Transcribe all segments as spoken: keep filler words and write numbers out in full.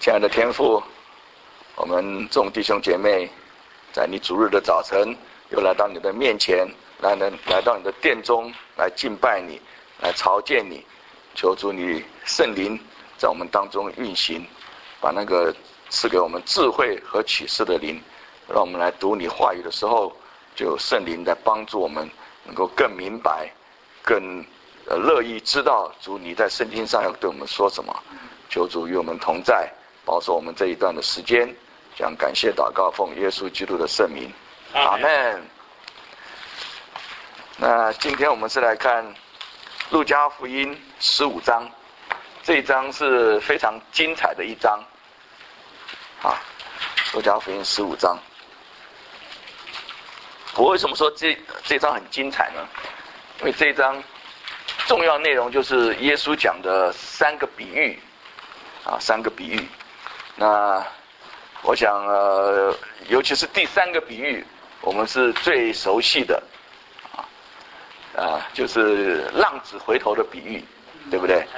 亲爱的天父，我们众弟兄姐妹在你主日的早晨又来到你的面前，来来到你的殿中来敬拜你，来朝见你，求主你圣灵在我们当中运行，把那个赐给我们智慧和启示的灵，让我们来读你话语的时候，就有圣灵来帮助我们能够更明白，更呃乐意知道主你在圣经上要对我们说什么。求主与我们同在，保守我们这一段的时间，将感谢祷告奉耶稣基督的圣名，阿们。那今天我们是来看路加福音十五章，这一章是非常精彩的一章啊，路加福音十五章。我为什么说这这一章很精彩呢？因为这一章重要内容就是耶稣讲的三个比喻啊，三个比喻。那我想呃，尤其是第三个比喻，我们是最熟悉的啊，啊，就是浪子回头的比喻，对不对？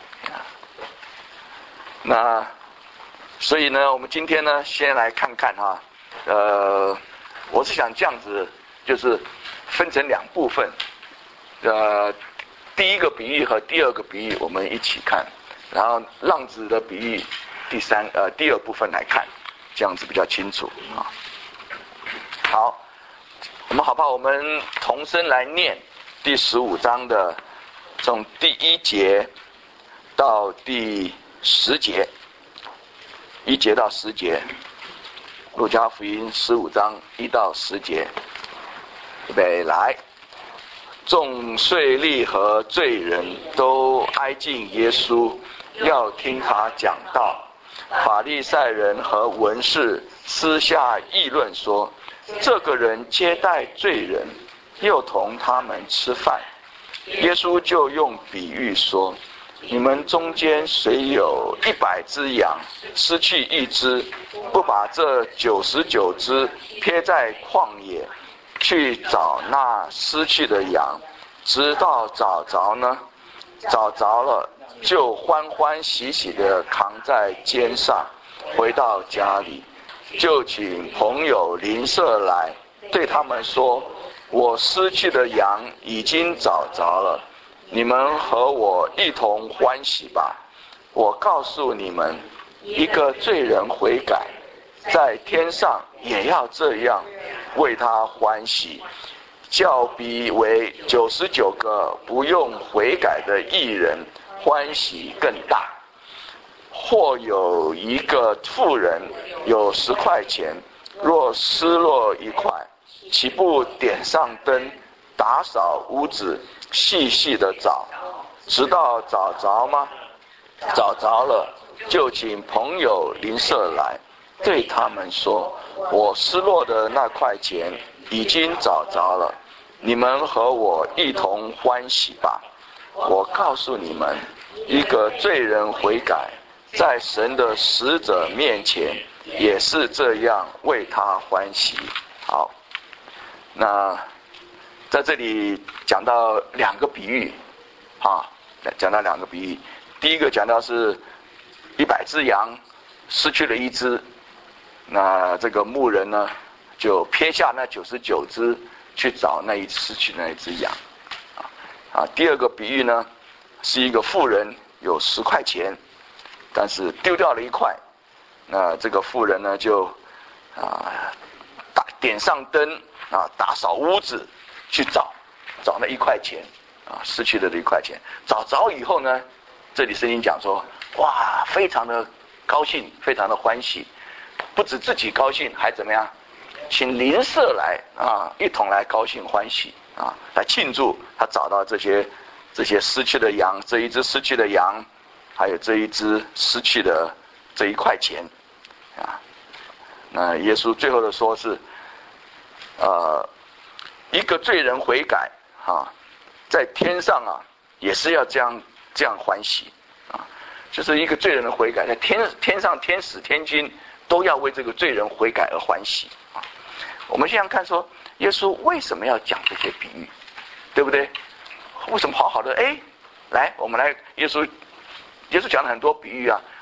那所以呢，我们今天呢，先来看看哈，呃，我是想这样子，就是分成两部分，呃，第一个比喻和第二个比喻我们一起看。然后浪子的比喻第三呃第二部分来看，这样子比较清楚啊。好，我们好吧，我们同声来念第十五章的从第一节到第十节，一节到十节，路加福音十五章一到十节，预备来。众税吏和罪人都挨近耶稣，要听他讲道。法利赛人和文士私下议论说，这个人接待罪人，又同他们吃饭。耶稣就用比喻说，你们中间谁有一百只羊，失去一只，不把这九十九只撇在旷野，去找那失去的羊，直到找着呢？找着了，就欢欢喜喜地扛在肩上，回到家里，就请朋友邻舍来，对他们说，我失去的羊已经找着了，你们和我一同欢喜吧。我告诉你们，一个罪人悔改，在天上也要这样为他欢喜，较比为九十九个不用悔改的义人欢喜更大。或有一个妇人有十块钱，若失落一块，岂不点上灯，打扫屋子，细细的找，直到找着吗？找着了，就请朋友邻舍来，对他们说，我失落的那块钱已经找着了，你们和我一同欢喜吧。我告诉你们，一个罪人悔改，在神的使者面前也是这样为他欢喜。好，那在这里讲到两个比喻啊，讲到两个比喻。第一个讲到是一百只羊失去了一只，那这个牧人呢就撇下那九十九只去找那一失去那一只羊啊啊。第二个比喻呢，是一个妇人有十块钱，但是丢掉了一块，那这个妇人呢就啊打点上灯啊，打扫屋子去找找那一块钱啊，失去了的一块钱。找着以后呢，这里圣经讲说，哇，非常的高兴，非常的欢喜，不止自己高兴，还怎么样？请邻舍来啊，一同来高兴欢喜啊，来庆祝他找到这些这些失去的羊，这一只失去的羊，还有这一只失去的这一块钱啊。那耶稣最后的说是，呃，一个罪人悔改啊，在天上啊也是要这样这样欢喜啊，就是一个罪人的悔改，在天天上天使天君都要为这个罪人悔改而欢喜啊。我们现在看说，耶稣为什么要讲这些比喻，对不对？为什么好好的哎，来，我们来，耶稣，耶稣讲了很多比喻啊，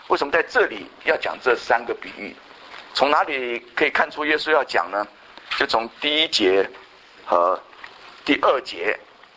为什么在这里要讲这三个比喻？从哪里可以看出耶稣要讲呢？就从第一节和第二节，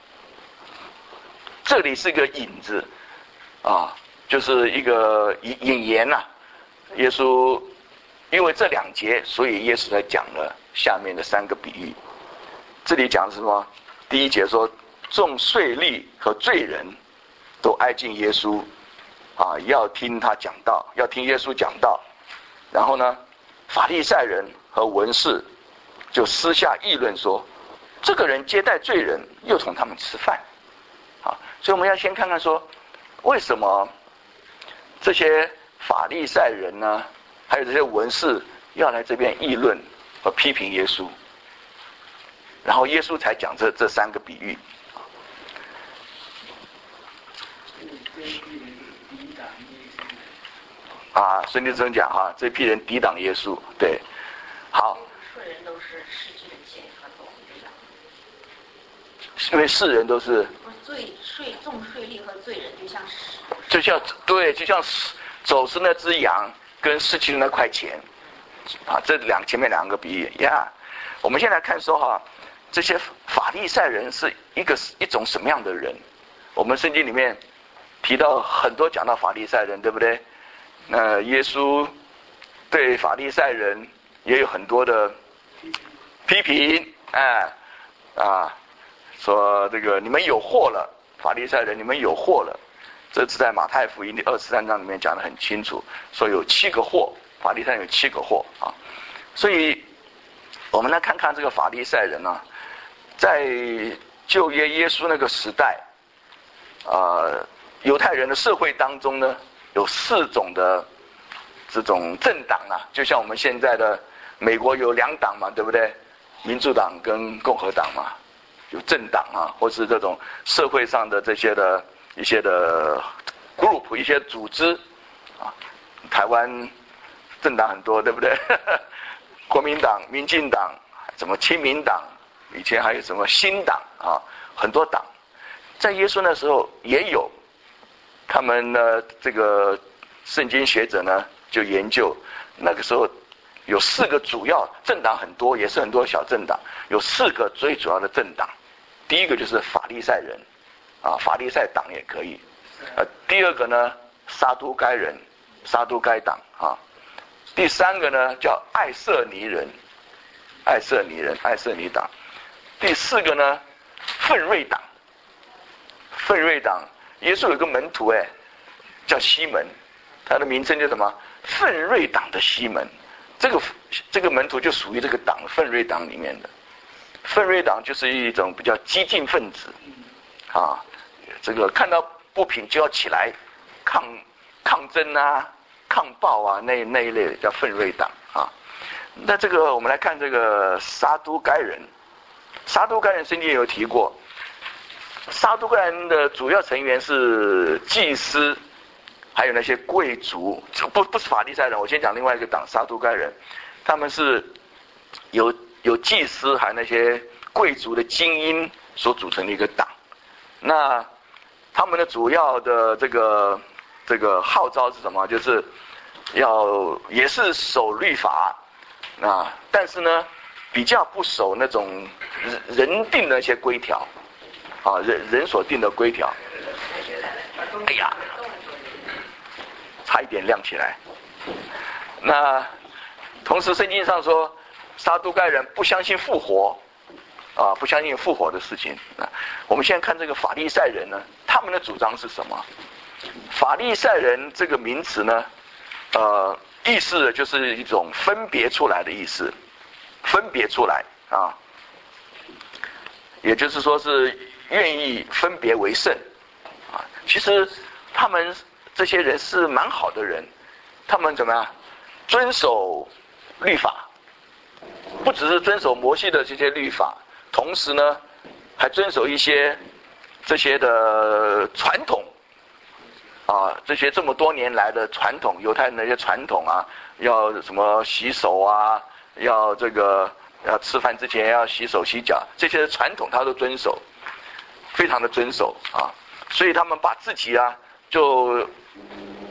这里是个引子啊，就是一个引引言呐、啊。耶稣因为这两节，所以耶稣才讲了下面的三个比喻。这里讲的是什么？第一节说，众税吏和罪人都挨近耶稣啊，要听他讲道，要听耶稣讲道。然后呢，法利赛人和文士就私下议论说，这个人接待罪人，又同他们吃饭啊。所以我们要先看看说，为什么这些法利赛人呢，还有这些文士要来这边议论和批评耶稣，然后耶稣才讲这这三个比喻。啊，孙立生讲哈，这批人抵挡耶稣，对，好。 世人都是世界的钱和斗争， 因为世人都是罪税重税吏和罪人，就像是就像对，就像走失那只羊跟失去的那块钱，啊，这两前面两个比喻呀。我们现在看说哈，这些法利赛人是一个一种什么样的人？我们圣经里面提到很多讲到法利赛人，对不对？那耶稣对法利赛人也有很多的批评，哎啊，说这个你们有祸了，法利赛人你们有祸了。这是在马太福音第二十三章里面讲得很清楚，说有七个祸，法利赛人有七个祸啊。所以我们来看看这个法利赛人呢、啊，在旧约耶稣那个时代，呃，犹太人的社会当中呢，有四种的这种政党啊，就像我们现在的美国有两党嘛，对不对？民主党跟共和党嘛，有政党啊，或是这种社会上的这些的一些的 group 一些组织啊。台湾政党很多，对不对？国民党、民进党、什么亲民党，以前还有什么新党啊，很多党。在耶稣那时候也有，他们呢，这个圣经学者呢就研究，那个时候有四个主要政党，很多也是很多小政党，有四个最主要的政党。第一个就是法利赛人，啊，法利赛党也可以。呃，第二个呢，撒都该人，撒都该党啊。第三个呢叫爱色尼人，爱色尼人，爱色尼党。第四个呢，奋锐党，奋锐党。耶稣有个门徒哎，叫西门，他的名称叫什么？奋锐党的西门。这个这个门徒就属于这个党，奋锐党里面的。奋锐党就是一种比较激进分子，啊，这个看到不平就要起来抗抗争啊、抗暴啊，那那一类的叫奋锐党啊。那这个我们来看这个撒都该人，撒都该人圣经有提过。撒都该人的主要成员是祭司，还有那些贵族，不不是法利赛人。我先讲另外一个党，撒都该人，他们是有有祭司，还有那些贵族的精英所组成的一个党。那他们的主要的这个这个号召是什么？就是要也是守律法，啊，但是呢，比较不守那种人定的一些规条。啊，人人所定的规条。哎呀，差一点亮起来。那同时圣经上说，撒都该人不相信复活，啊，不相信复活的事情。啊，我们现在看这个法利赛人呢，他们的主张是什么？法利赛人这个名词呢，呃，意思就是一种分别出来的意思，分别出来啊，也就是说是愿意分别为圣啊。其实他们这些人是蛮好的人，他们怎么样遵守律法，不只是遵守摩西的这些律法，同时呢还遵守一些这些的传统啊，这些这么多年来的传统，犹太人的一些传统啊，要什么洗手啊，要这个要吃饭之前要洗手洗脚，这些传统他都遵守，非常的遵守啊。所以他们把自己啊就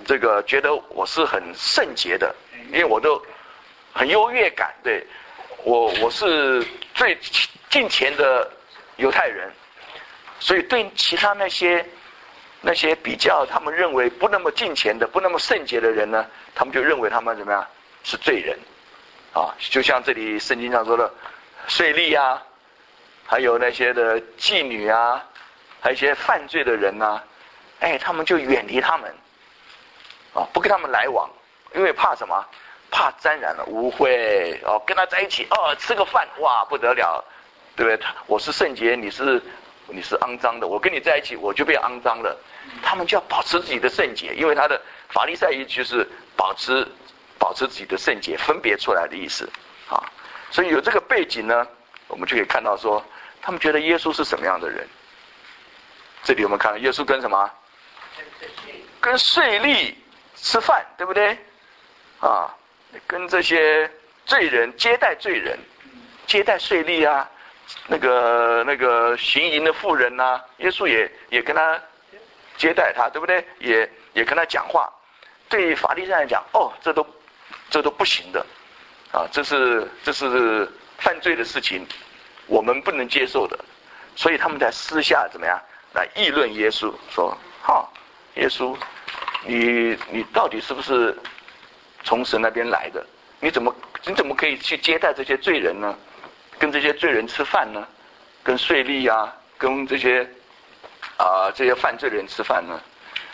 这个觉得我是很圣洁的，因为我都很优越感，对我我是最敬虔的犹太人，所以对其他那些那些比较他们认为不那么敬虔的、不那么圣洁的人呢，他们就认为他们怎么样是罪人啊？就像这里圣经上说的，税吏啊，还有那些的妓女啊，还有一些犯罪的人啊，哎，他们就远离他们啊，不跟他们来往，因为怕什么？怕沾染了污秽哦，跟他在一起哦，吃个饭哇不得了，对不对？我是圣洁，你是你是肮脏的，我跟你在一起我就变肮脏了。他们就要保持自己的圣洁，因为他的法利赛意就是保持保持自己的圣洁，分别出来的意思啊。所以有这个背景呢，我们就可以看到说，他们觉得耶稣是什么样的人。这里我们看到耶稣跟什么？跟税吏吃饭，对不对？啊，跟这些罪人接待罪人，接待税吏啊，那个那个行淫的妇人啊，耶稣也也跟他接待他，对不对？也也跟他讲话。对法利赛人来讲，哦，这都这都不行的，啊，这是这是犯罪的事情，我们不能接受的。所以他们在私下怎么样来议论耶稣，说：哈，耶稣，你你到底是不是从神那边来的？你怎么你怎么可以去接待这些罪人呢？跟这些罪人吃饭呢？跟税吏啊，跟这些啊、呃、这些犯罪的人吃饭呢？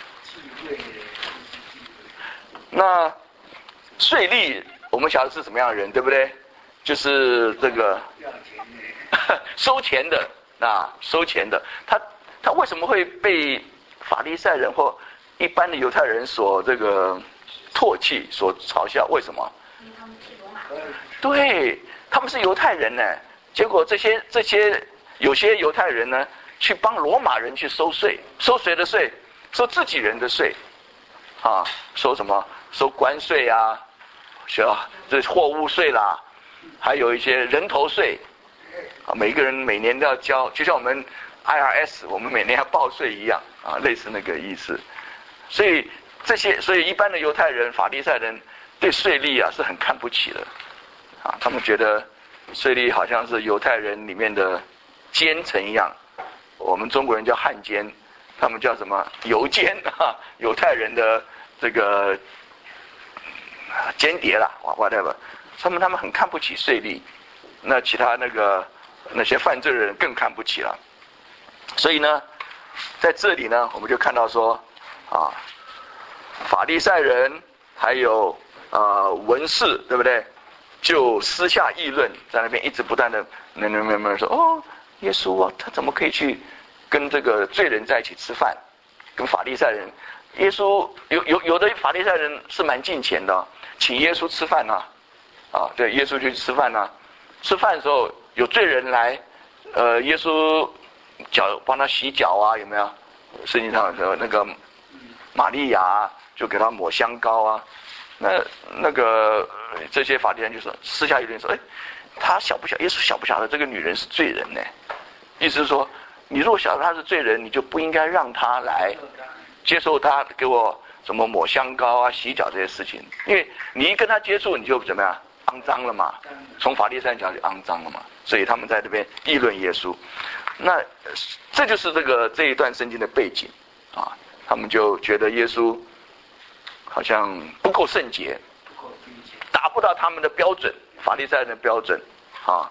那税吏我们晓得是什么样的人，对不对？就是这个收钱的啊，收钱的。他他为什么会被法利赛人或一般的犹太人所这个唾弃、所嘲笑？为什么？ 因为他们是罗马。 对，他们是犹太人呢。结果这些这些有些犹太人呢，去帮罗马人去收税，收谁的税？收自己人的税，啊，收什么？收关税啊，是啊，这货物税啦，还有一些人头税，啊，每个人每年都要交，就像我们 I R S 我们每年要报税一样啊，类似那个意思。所以这些，所以一般的犹太人、法利赛人对税吏啊是很看不起的，啊，他们觉得税吏好像是犹太人里面的奸臣一样，我们中国人叫汉奸，他们叫什么犹奸啊？犹太人的这个间谍啦 ，whatever， 他们他们很看不起税吏，那其他那个那些犯罪的人更看不起了。所以呢，在这里呢，我们就看到说，啊，法利赛人还有呃文士，对不对？就私下议论，在那边一直不断的那那那那说，哦，耶稣啊，他怎么可以去跟这个罪人在一起吃饭？跟法利赛人，耶稣有有有的法利赛人是蛮敬虔的，请耶稣吃饭呐，啊，对，耶稣去吃饭呐，吃饭的时候有罪人来，呃，耶稣脚帮他洗脚啊，有没有？圣经上的那个玛利亚就给他抹香膏啊。那那个这些法利赛人就说，私下议论说，哎，他晓不晓耶稣晓不晓得这个女人是罪人呢？意思是说，你如果晓得她是罪人，你就不应该让她来接受她给我什么抹香膏啊、洗脚这些事情，因为你一跟她接触，你就怎么样肮脏了嘛？从法利赛人讲就肮脏了嘛，所以他们在这边议论耶稣。那这就是这个这一段圣经的背景啊，他们就觉得耶稣好像不够圣洁，达不到他们的标准，法利赛人的标准啊。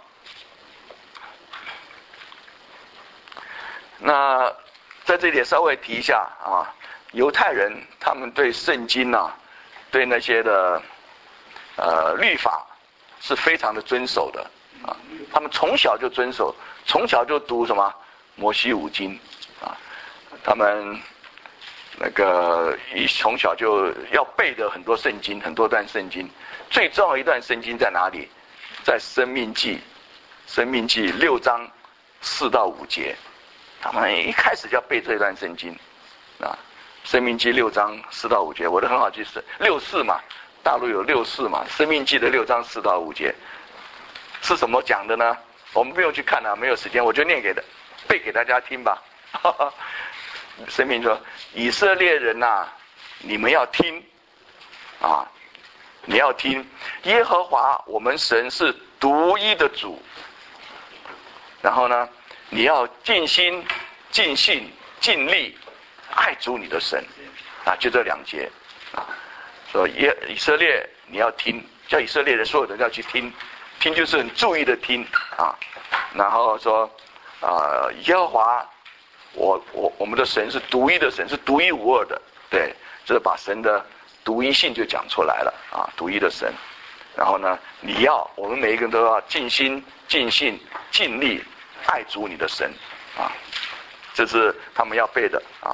那在这里稍微提一下啊，犹太人他们对圣经啊，对那些的呃律法是非常的遵守的啊，他们从小就遵守，从小就读什么摩西五经啊，他们那个一从小就要背的很多圣经，很多段圣经。最重要一段圣经在哪里？在申命记，申命记六章四到五节，他们一开始就要背这段圣经啊。申命记六章四到五节，我的很好记是六四嘛，大陆有六四嘛，申命记的六章四到五节是什么讲的呢？我们不用去看了、啊，没有时间，我就念给的背给大家听吧。申命说，以色列人呐、啊， 你们要听啊，你要听耶和华我们神是独一的主。然后呢，你要尽心、尽性、尽力爱主你的神啊，就这两节啊。说耶以色列你要听，叫以色列的所有人要去听，听就是很注意的听啊。然后说啊，耶和华我我我们的神是独一的神，是独一无二的，对，就是把神的独一性就讲出来了啊，独一的神。然后呢，你要我们每一个人都要尽心、尽性、尽力爱主你的神啊，这是他们要背的啊。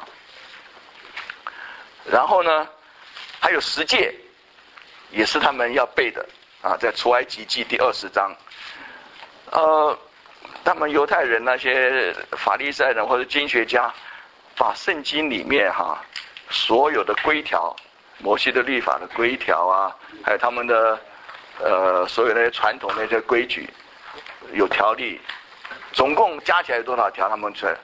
然后呢，还有十诫，也是他们要背的啊，在出埃及记第二十章。呃，他们犹太人那些法利赛人或者经学家，把圣经里面哈、啊、所有的规条，摩西的律法的规条啊，还有他们的呃所有那些传统那些规矩，有条例，总共加起来有多少条？他们出来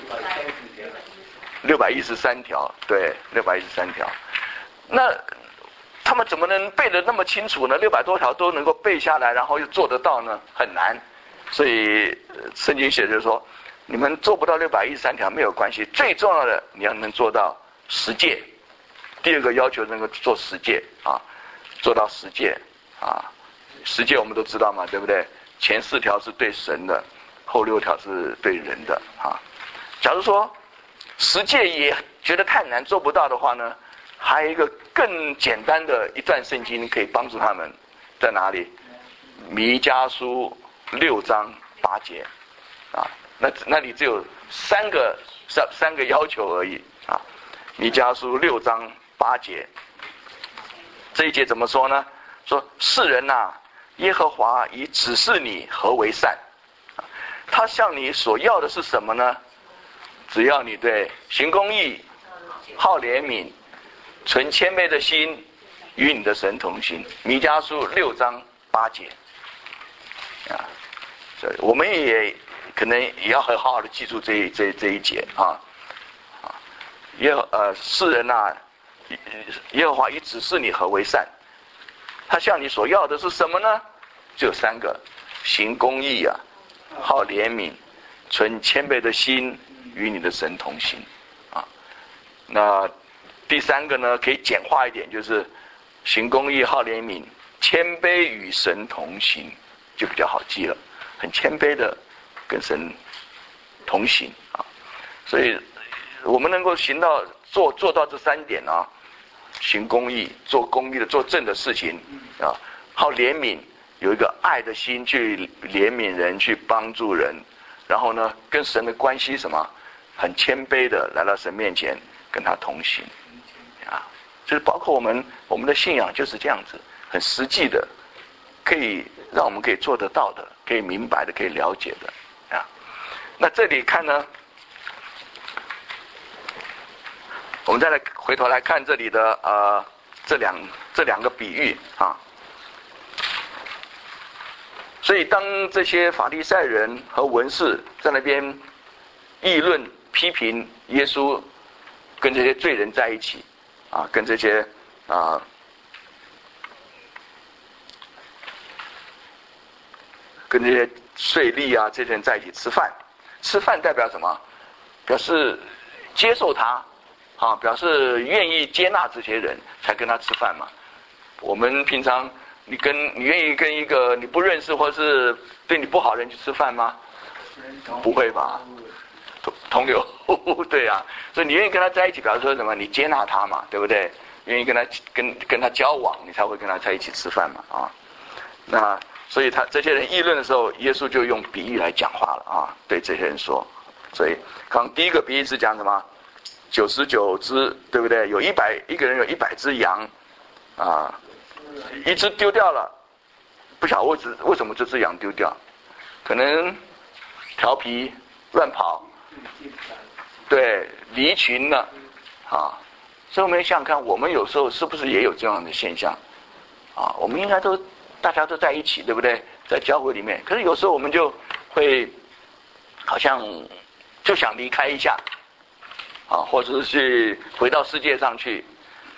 六百一十三条，对，六百一十三条。那他们怎么能背得那么清楚呢？六百多条都能够背下来，然后又做得到呢？很难。所以圣经写着说，你们做不到六百一十三条没有关系，最重要的你要能做到十诫。第二个要求能够做十诫啊，做到十诫啊。十诫我们都知道嘛，对不对？前四条是对神的，后六条是对人的啊。假如说十诫也觉得太难做不到的话呢，还有一个更简单的一段圣经可以帮助他们，在哪里？弥迦书六章八节啊，那那里只有三个三三个要求而已啊。弥迦书六章八节，这一节怎么说呢？说世人呐、啊，耶和华已指示你何为善，他向你所要的是什么呢？只要你对行公义、好怜悯、存谦卑的心，与你的神同行。弥迦书六章八节啊，所以我们也可能也要很好好的记住这一这一这一节啊啊，耶呃世人呐、啊，耶和华已指示你何为善，他向你所要的是什么呢？只有三个：行公义啊，好怜悯，存谦卑的心，与你的神同行啊。那第三个呢，可以简化一点，就是行公义、好怜悯、谦卑与神同行，就比较好记了。很谦卑的跟神同行啊，所以我们能够行到做做到这三点啊，行公义，做公义的、做正的事情啊，好怜悯，有一个爱的心去怜悯人，去帮助人，然后呢，跟神的关系什么？很谦卑的来到神面前，跟他同行，啊，就是包括我们我们的信仰就是这样子，很实际的，可以让我们可以做得到的，可以明白的，可以了解的，啊。那这里看呢，我们再来回头来看这里的呃这两这两个比喻啊。所以当这些法利赛人和文士在那边议论批评耶稣跟这些罪人在一起啊，跟这些啊跟这些税吏啊这些人在一起吃饭，吃饭代表什么？表示接受他啊，表示愿意接纳这些人才跟他吃饭嘛。我们平常你跟你愿意跟一个你不认识或是对你不好的人去吃饭吗？不会吧？同同流合污，对啊，所以你愿意跟他在一起，表示说什么？你接纳他嘛，对不对？愿意跟他跟跟他交往，你才会跟他在一起吃饭嘛，啊。那所以他这些人议论的时候，耶稣就用比喻来讲话了啊，对这些人说。所以刚第一个比喻是讲什么？九十九只，对不对？有一百一个人有一百只羊，啊，一只丢掉了，不晓得为什为什么这只羊丢掉，可能调皮乱跑。对，离群了啊！所以我们想想看，我们有时候是不是也有这样的现象啊？我们应该都大家都在一起，对不对？在教会里面，可是有时候我们就会好像就想离开一下啊，或者是去回到世界上去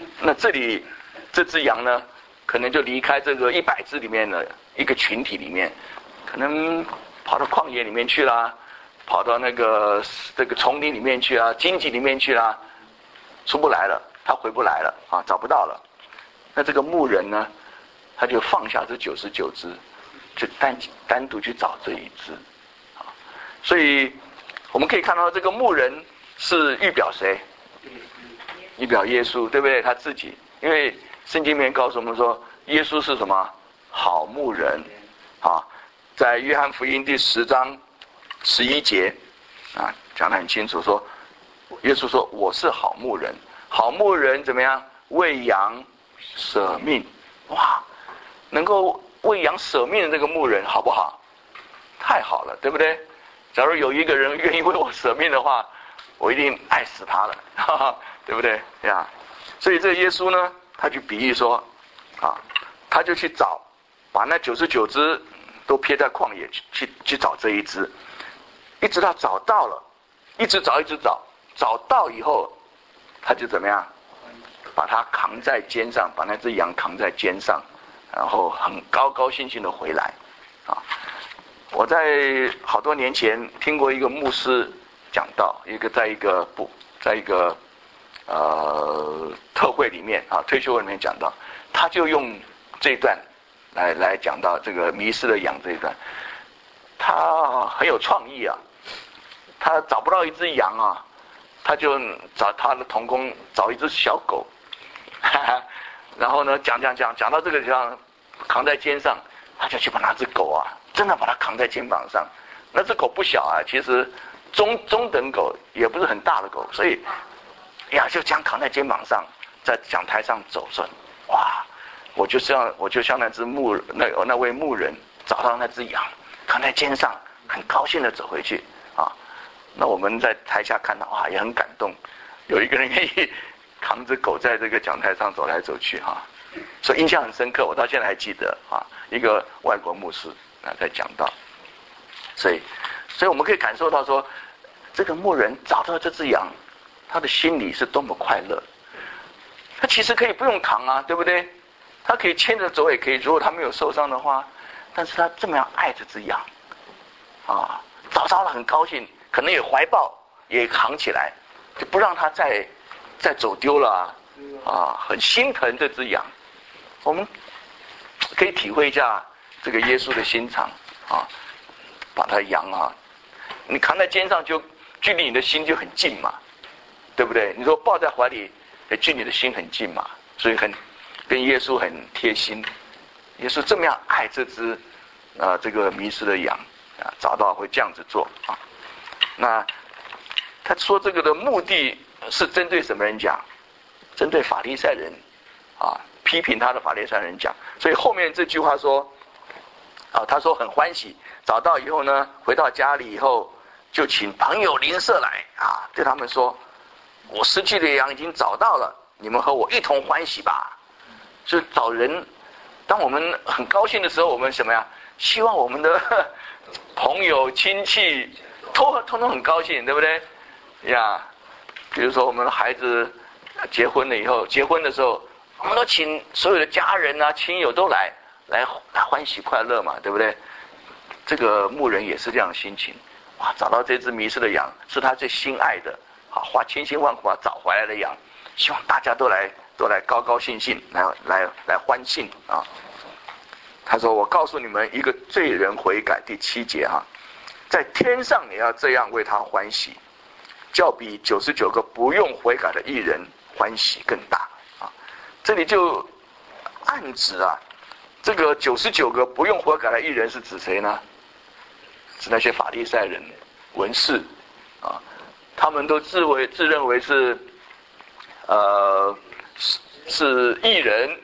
那这里这只羊呢，可能就离开这个一百只里面的一个群体里面，可能跑到旷野里面去啦，跑到那个这个丛林里面去啊，荆棘里面去啦，出不来了，他回不来了啊，找不到了。那这个牧人呢，他就放下这九十九只，就单单独去找这一只啊。所以我们可以看到，这个牧人是预表谁？预表耶稣，对不对？他自己，因为圣经里面告诉我们说，耶稣是什么？好牧人啊，在约翰福音第十章十一节啊，讲得很清楚，说耶稣说我是好牧人，好牧人怎么样？为羊舍命。哇，能够为羊舍命的这个牧人好不好？太好了，对不对？假如有一个人愿意为我舍命的话，我一定爱死他了，哈哈，对不对呀？所以这个耶稣呢，他就比喻说啊，他就去找，把那九十九只都撇在旷野去去去找这一只，一直到找到了，一直找一直找，找到以后，他就怎么样？把它扛在肩上，把那只羊扛在肩上，然后很高高兴兴的回来啊！我在好多年前听过一个牧师讲到，一个在一个不在一个呃特会里面啊，退休会里面讲到，他就用这一段来来讲到这个迷失的羊这一段，他很有创意啊，他找不到一只羊啊，他就找他的同工找一只小狗。然后呢，讲讲讲讲到这个地方，扛在肩上，他就去把那只狗啊，真的把它扛在肩膀上。那只狗不小啊，其实中中等狗，也不是很大的狗，所以呀，就这样扛在肩膀上，在讲台上走顺。哇，我就像我就像那只牧那那位牧人找到那只羊，扛在肩上，很高兴的走回去啊。那我们在台下看到啊，也很感动，有一个人愿意扛着狗在这个讲台上走来走去哈，所以印象很深刻，我到现在还记得啊，一个外国牧师啊在讲到，所以，所以我们可以感受到说，这个牧人找到这只羊，他的心里是多么快乐。他其实可以不用扛啊，对不对？他可以牵着走也可以，如果他没有受伤的话，但是他这么样爱这只羊，啊，找到了很高兴，可能也怀抱，也扛起来，就不让他再。再走丢了啊，啊，很心疼这只羊。我们可以体会一下这个耶稣的心肠啊，把它羊啊，你扛在肩上就距离你的心就很近嘛，对不对？你说抱在怀里，也距你的心很近嘛，所以很跟耶稣很贴心。耶稣这么样爱这只啊这个迷失的羊啊，找到会这样子做啊。那他说这个的目的。是针对什么人讲？针对法利赛人啊，批评他的法利赛人讲。所以后面这句话说啊，他说很欢喜，找到以后呢，回到家里以后，就请朋友邻舍来啊，对他们说，我失去的羊已经找到了，你们和我一同欢喜吧。所以找人，当我们很高兴的时候，我们什么呀？希望我们的朋友亲戚都通通很高兴，对不对呀？比如说我们的孩子结婚了以后，结婚的时候，我们都请所有的家人啊、亲友都来，来来欢喜快乐嘛，对不对？这个牧人也是这样的心情，哇，找到这只迷失的羊，是他最心爱的，啊，花千辛万苦把找回来的羊，希望大家都来都来高高兴兴，来来来欢庆啊。他说：“我告诉你们，一个罪人悔改，第七节哈、啊，在天上也要这样为他欢喜。”较比九十九个不用悔改的义人欢喜更大啊！这里就暗指啊，这个九十九个不用悔改的义人是指谁呢？是那些法利赛人、文士啊，他们都自为自认为是呃是是义人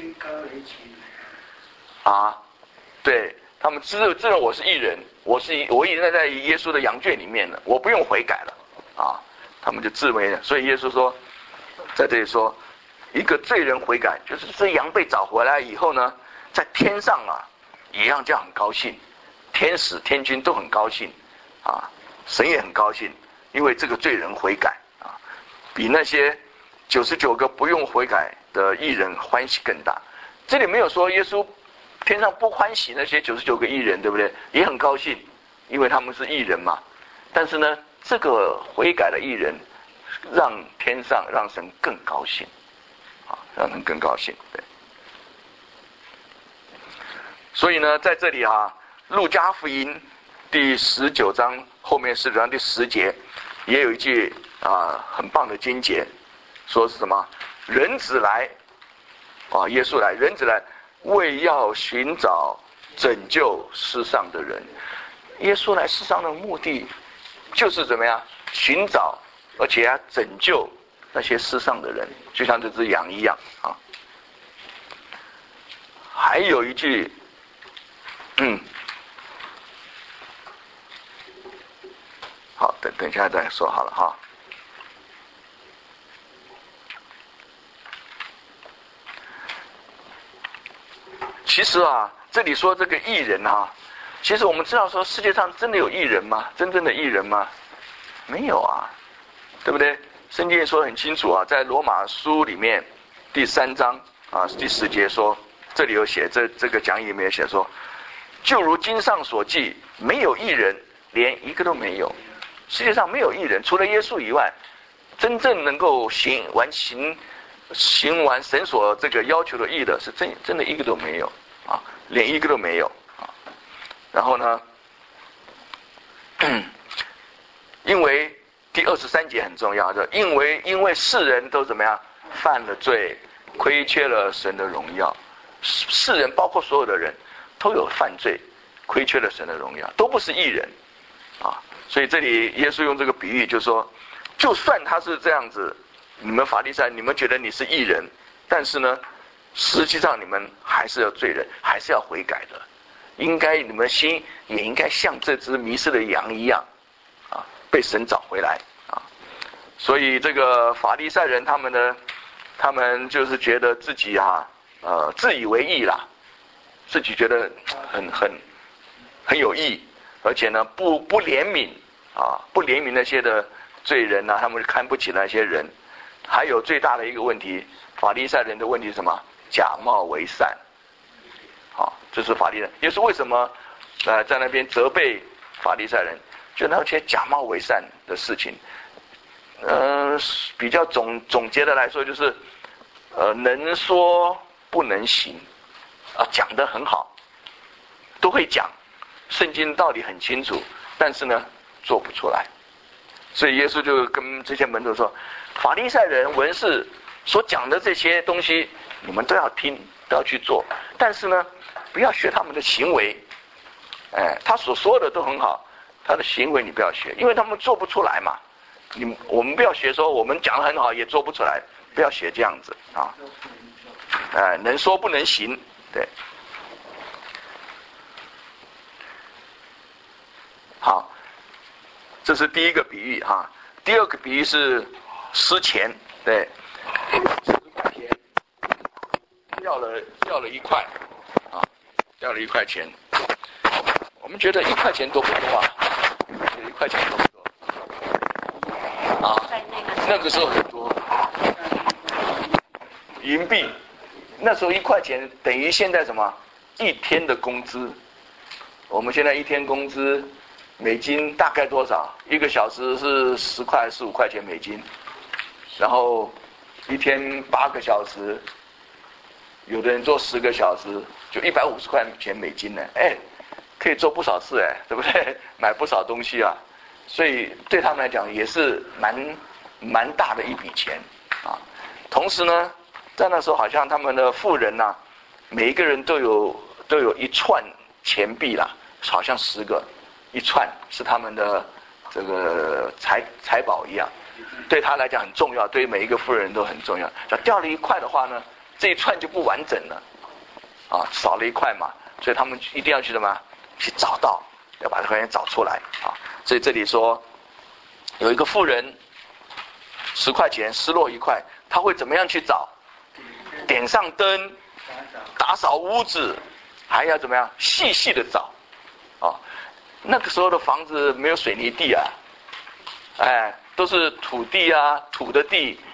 啊，对他们自自认我是义人，我是我已经在耶稣的羊圈里面了，我不用悔改了。啊，他们就自为了，所以耶稣说，在这里说，一个罪人悔改，就是这羊被找回来以后呢，在天上啊，一样这样很高兴，天使天君都很高兴，啊，神也很高兴，因为这个罪人悔改啊，比那些九十九个不用悔改的义人欢喜更大。这里没有说耶稣天上不欢喜那些九十九个义人，对不对？也很高兴，因为他们是义人嘛。但是呢，这个悔改的义人让天上让神更高兴，啊，让人更高兴。对。所以呢，在这里啊，路加福音第十九章后面十九章第十节，也有一句啊很棒的经节，说是什么？人子来，啊，耶稣来，人子来，为要寻找拯救世上的人。耶稣来世上的目的，就是怎么样？寻找，而且要拯救那些世上的人，就像这只羊一样啊。还有一句，嗯，好，等等一下再说好了哈。其实啊，这里说这个义人啊，其实我们知道说世界上真的有义人吗？真正的义人吗？没有啊，对不对？圣经说得很清楚啊，在罗马书里面第三章啊第十节说，这里有写，这这个讲义里面有写说，就如经上所记，没有义人，连一个都没有。世界上没有义人，除了耶稣以外，真正能够行完行行完神所这个要求的义的，是真真的一个都没有啊，连一个都没有啊。然后呢，因为第二十三节很重要的，因为因为世人都怎么样犯了罪，亏缺了神的荣耀。世人包括所有的人都有犯罪，亏缺了神的荣耀，都不是义人啊。所以这里耶稣用这个比喻，就是说，就算他是这样子，你们法利赛，你们觉得你是义人，但是呢，实际上你们还是要罪人，还是要悔改的。应该你们心也应该像这只迷失的羊一样，啊，被神找回来啊。所以这个法利赛人他们呢，他们就是觉得自己啊，呃，自以为义啦，自己觉得很很很有义，而且呢，不不怜悯啊，不怜悯那些的罪人啊，他们看不起那些人。还有最大的一个问题，法利赛人的问题是什么？假冒为善。好，这是法利赛人。耶稣为什么呃在那边责备法利赛人？就那些假冒为善的事情，呃，比较总总结的来说，就是呃能说不能行啊，讲得很好，都会讲，圣经道理很清楚，但是呢做不出来。所以耶稣就跟这些门徒说，法利赛人文士所讲的这些东西你们都要听，都要去做，但是呢不要学他们的行为。哎，他所说的都很好，他的行为你不要学，因为他们做不出来嘛。你我们不要学说我们讲得很好也做不出来，不要学这样子啊。哎，能说不能行，对。好，这是第一个比喻哈。第二个比喻是失钱，对，十块钱掉了掉了一块啊，掉了一块钱。我们觉得一块钱多不多啊？一块钱多不多？啊，那个时候很多银币，那时候一块钱等于现在什么一天的工资。我们现在一天工资美金大概多少？一个小时是十块十五块钱美金，然后一天八个小时，有的人做十个小时就一百五十块钱美金呢，哎，可以做不少事哎，对不对？买不少东西啊，所以对他们来讲也是蛮蛮大的一笔钱啊。同时呢，在那时候好像他们的富人呐、啊，每一个人都有都有一串钱币啦，好像十个。一串是他们的这个财财宝一样，对他来讲很重要，对于每一个富人都很重要。只要掉了一块的话呢，这一串就不完整了，啊，少了一块嘛，所以他们一定要去什么？去找到，要把这块钱找出来啊。所以这里说，有一个富人，十块钱失落一块，他会怎么样去找？点上灯，打扫屋子，还要怎么样？细细的找，啊。那个时候的房子没有水泥地啊，哎，都是土地啊，土的地，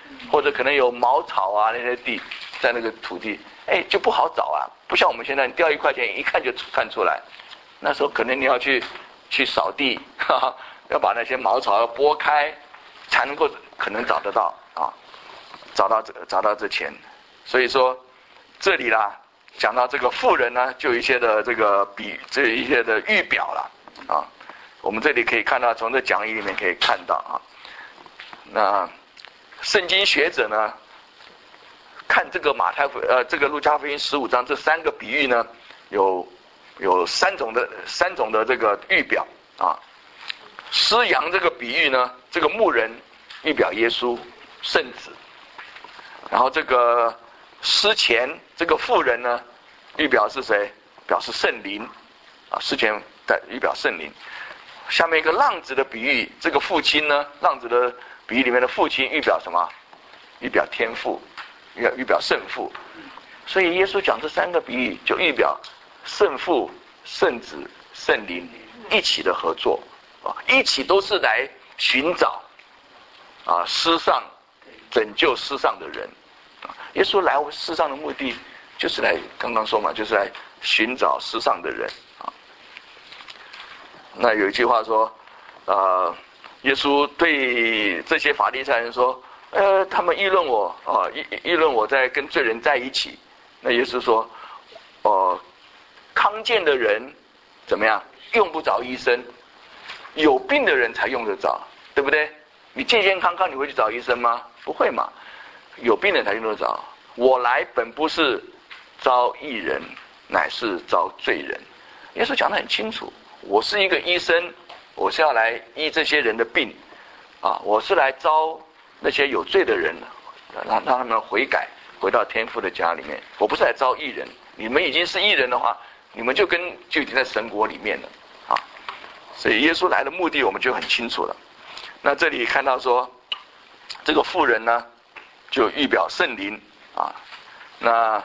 或者可能有茅草啊那些地，在那个土地，哎，就不好找啊。不像我们现在，你掉一块钱，一看就看出来。那时候可能你要去去扫地，哈哈，要把那些茅草要拨开，才能够可能找得到啊，找到这找到这钱。所以说这里啦，讲到这个妇人呢，就有一些的这个比这一些的预表了啊。我们这里可以看到，从这讲义里面可以看到啊。那圣经学者呢，看这个马太福呃这个路加福音十五章这三个比喻呢，有有三种的三种的这个预表啊。失羊这个比喻呢，这个牧人预表耶稣圣子，然后这个失钱这个妇人呢，预表是谁？表示圣灵啊，失钱的预表圣灵。下面一个浪子的比喻，这个父亲呢，浪子的比喻里面的父亲预表什么？预表天父，预预表圣父。所以耶稣讲这三个比喻，就预表圣父、圣子、圣灵一起的合作啊，一起都是来寻找啊世上拯救世上的人。耶稣来世上的目的，就是来刚刚说嘛，就是来寻找世上的人啊。那有一句话说，呃，耶稣对这些法利赛人说，呃，他们议论我啊，议议论我在跟罪人在一起。那耶稣说，哦、呃，康健的人怎么样？用不着医生，有病的人才用得着，对不对？你健健康康，你会去找医生吗？不会嘛。有病人才用得着。我来本不是招义人，乃是招罪人。耶稣讲得很清楚，我是一个医生，我是要来医这些人的病啊，我是来招那些有罪的人，让让他们悔改，回到天父的家里面。我不是来招义人，你们已经是义人的话，你们就跟就已经在神国里面了啊。所以耶稣来的目的我们就很清楚了。那这里看到说，这个妇人呢，就预表圣灵啊。那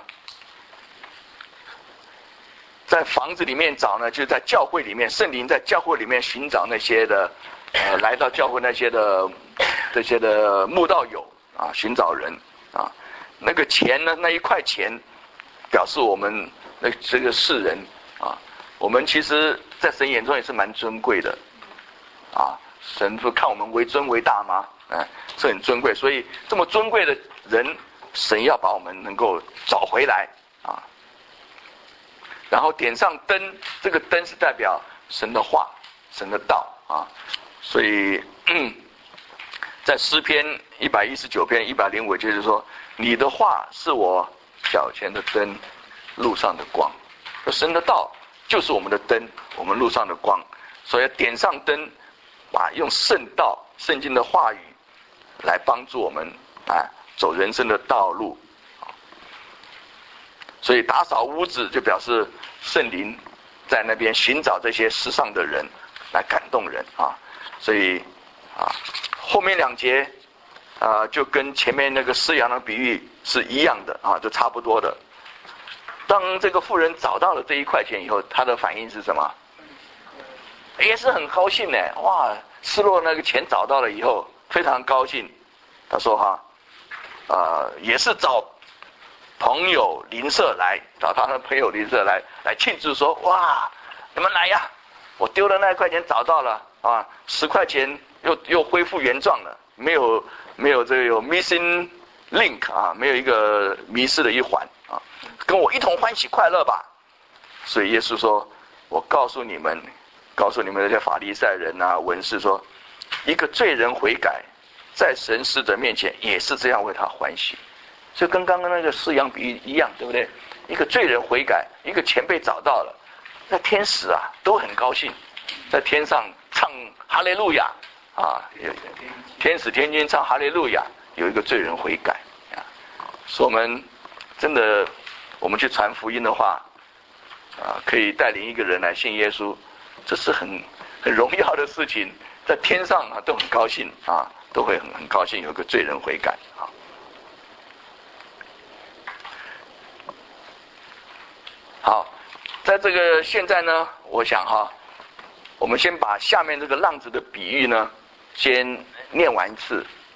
在房子里面找呢，就在教会里面，圣灵在教会里面寻找那些的，呃，来到教会那些的这些的慕道友啊，寻找人啊。那个钱呢，那一块钱，表示我们那这个世人啊，我们其实在神眼中也是蛮尊贵的啊。神不看我们为尊为大吗？哎，是很尊贵，所以这么尊贵的人，神要把我们能够找回来啊。然后点上灯，这个灯是代表神的话、神的道啊。所以，嗯、在诗篇一百一十九篇一百零五，就是说，你的话是我脚前的灯，路上的光。神的道就是我们的灯，我们路上的光。所以点上灯，把用圣道、圣经的话语来帮助我们啊走人生的道路。所以打扫屋子就表示圣灵在那边寻找这些世上的人来感动人啊。所以啊后面两节啊就跟前面那个失羊的比喻是一样的啊，就差不多的。当这个妇人找到了这一块钱以后，她的反应是什么？也是很高兴呢，哇！失落那个钱找到了以后，非常高兴。他说哈，呃，也是找朋友邻舍来，找他的朋友邻舍来来庆祝说，哇，你们来呀！我丢的那一块钱找到了啊，十块钱又又恢复原状了，没有没有这个有 missing link 啊，没有一个迷失的一环啊，跟我一同欢喜快乐吧。所以耶稣说，我告诉你们。告诉你们这些法利赛人啊、文士说，一个罪人悔改，在神使者面前也是这样为他欢喜。所以跟刚刚那个失羊比喻一样，对不对？一个罪人悔改，一个钱被找到了，那天使啊都很高兴，在天上唱哈利路亚啊，天使天天唱哈利路亚，有一个罪人悔改啊。所以我们真的，我们去传福音的话啊，可以带领一个人来信耶稣。这是很很荣耀的事情，在天上啊都很高兴啊，都会很很高兴有个罪人悔改啊。好，在这个现在呢，我想哈，我们先把下面这个浪子的比喻呢，先念完一次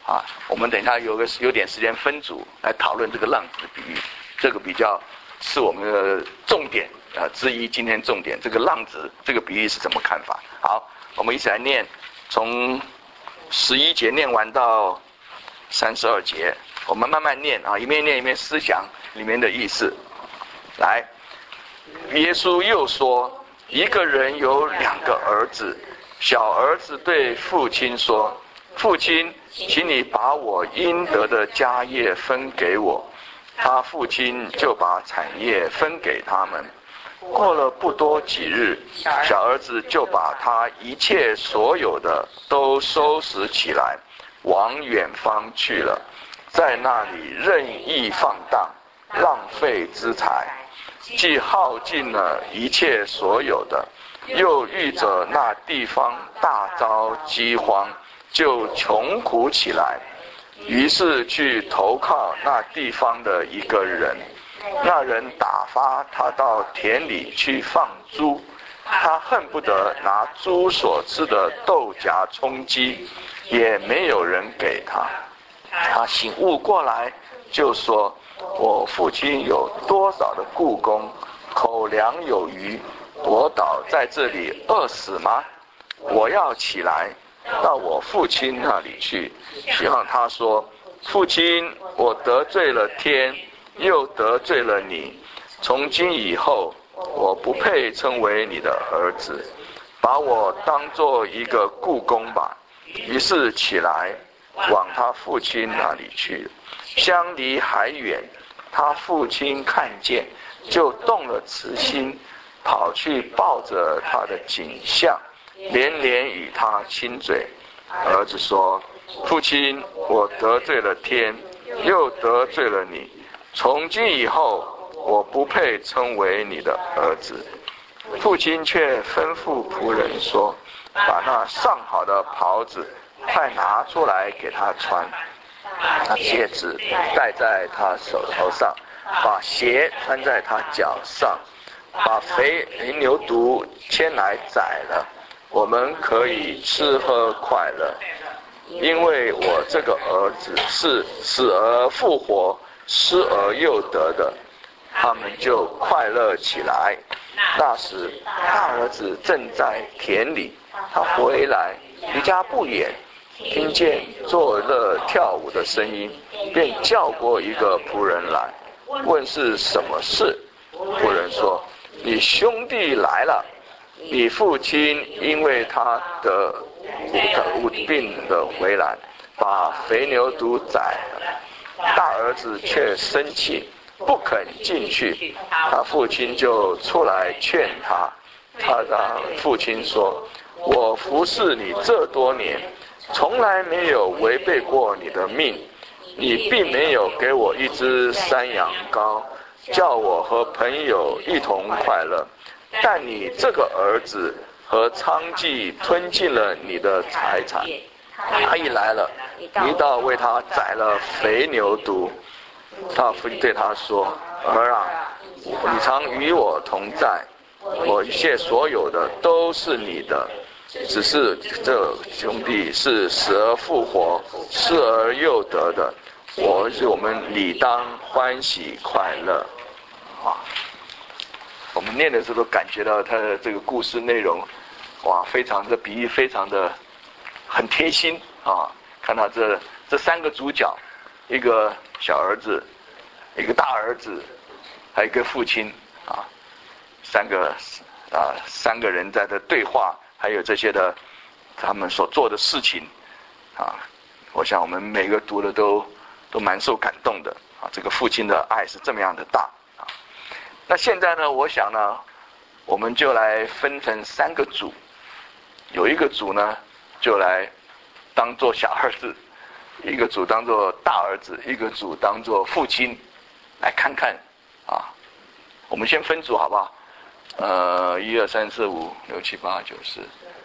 啊，我们等一下有个有点时间分组来讨论这个浪子的比喻，这个比较是我们的重点啊之一。今天重点这个浪子这个比喻是怎么看法？好，我们一起来念，从十一节念完到三十二节，我们慢慢念啊，一面念一面思想里面的意思。来，耶稣又说，一个人有两个儿子，小儿子对父亲说，父亲，请你把我应得的家业分给我。他父亲就把产业分给他们。过了不多几日，小儿子就把他一切所有的都收拾起来，往远方去了，在那里任意放荡，浪费资财，既耗尽了一切所有的，又遇着那地方大遭饥荒，就穷苦起来，于是去投靠那地方的一个人。那人打发他到田里去放猪，他恨不得拿猪所吃的豆荚充饥，也没有人给他。他醒悟过来，就说，我父亲有多少的雇工，口粮有余，我倒在这里饿死吗？我要起来到我父亲那里去，向他说，父亲，我得罪了天，又得罪了你，从今以后我不配称为你的儿子，把我当作一个雇工吧。于是起来往他父亲那里去，相离还远，他父亲看见，就动了慈心，跑去抱着他的颈项，连连与他亲嘴。儿子说，父亲，我得罪了天，又得罪了你，从今以后我不配称为你的儿子。父亲却吩咐仆人说，把那上好的袍子快拿出来给他穿，把鞋子戴在他手头上，把鞋穿在他脚上，把肥牛犊牵来宰了，我们可以吃喝快乐。因为我这个儿子是死而复活，失而又得的。他们就快乐起来。那时大儿子正在田里，他回来离家不远，听见作乐跳舞的声音，便叫过一个仆人来，问是什么事。仆人说，你兄弟来了，你父亲因为他得得病的回来，把肥牛犊宰了。大儿子却生气，不肯进去。他父亲就出来劝他。他的父亲说，我服侍你这多年，从来没有违背过你的命，你并没有给我一只山羊羔，叫我和朋友一同快乐。但你这个儿子和娼妓吞尽了你的财产。他一来了，你倒为他宰了肥牛犊。他父亲对他说，儿啊，你常与我同在，我一切所有的都是你的，只是这兄弟是死而复活，失而又得的，我是我们理当欢喜快乐。哇，我们念的时候都感觉到他的这个故事内容，哇，非常的比喻，非常的很贴心啊！看到这这三个主角，一个小儿子，一个大儿子，还有一个父亲啊，三个啊三个人在这对话，还有这些的他们所做的事情啊，我想我们每个读的都都蛮受感动的啊！这个父亲的爱是这么样的大啊！那现在呢，我想呢，我们就来分成三个组，有一个组呢，就来当做小儿子，一个组当做大儿子，一个组当做父亲，来看看啊。我们先分组好不好？呃，一二三四五六七八九十，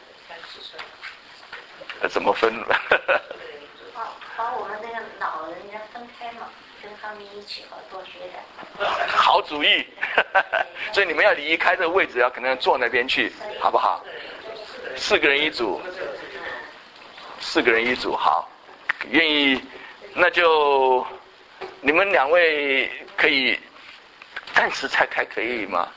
呃，怎么分？ 把把我们这个老人家分开嘛，跟他们一起合作学的。 好主意，所以你们要离开这个位置，要可能坐那边去，好不好？四个人一组，四个人一组，好。 愿意，那就你们两位可以暂时拆开可以吗？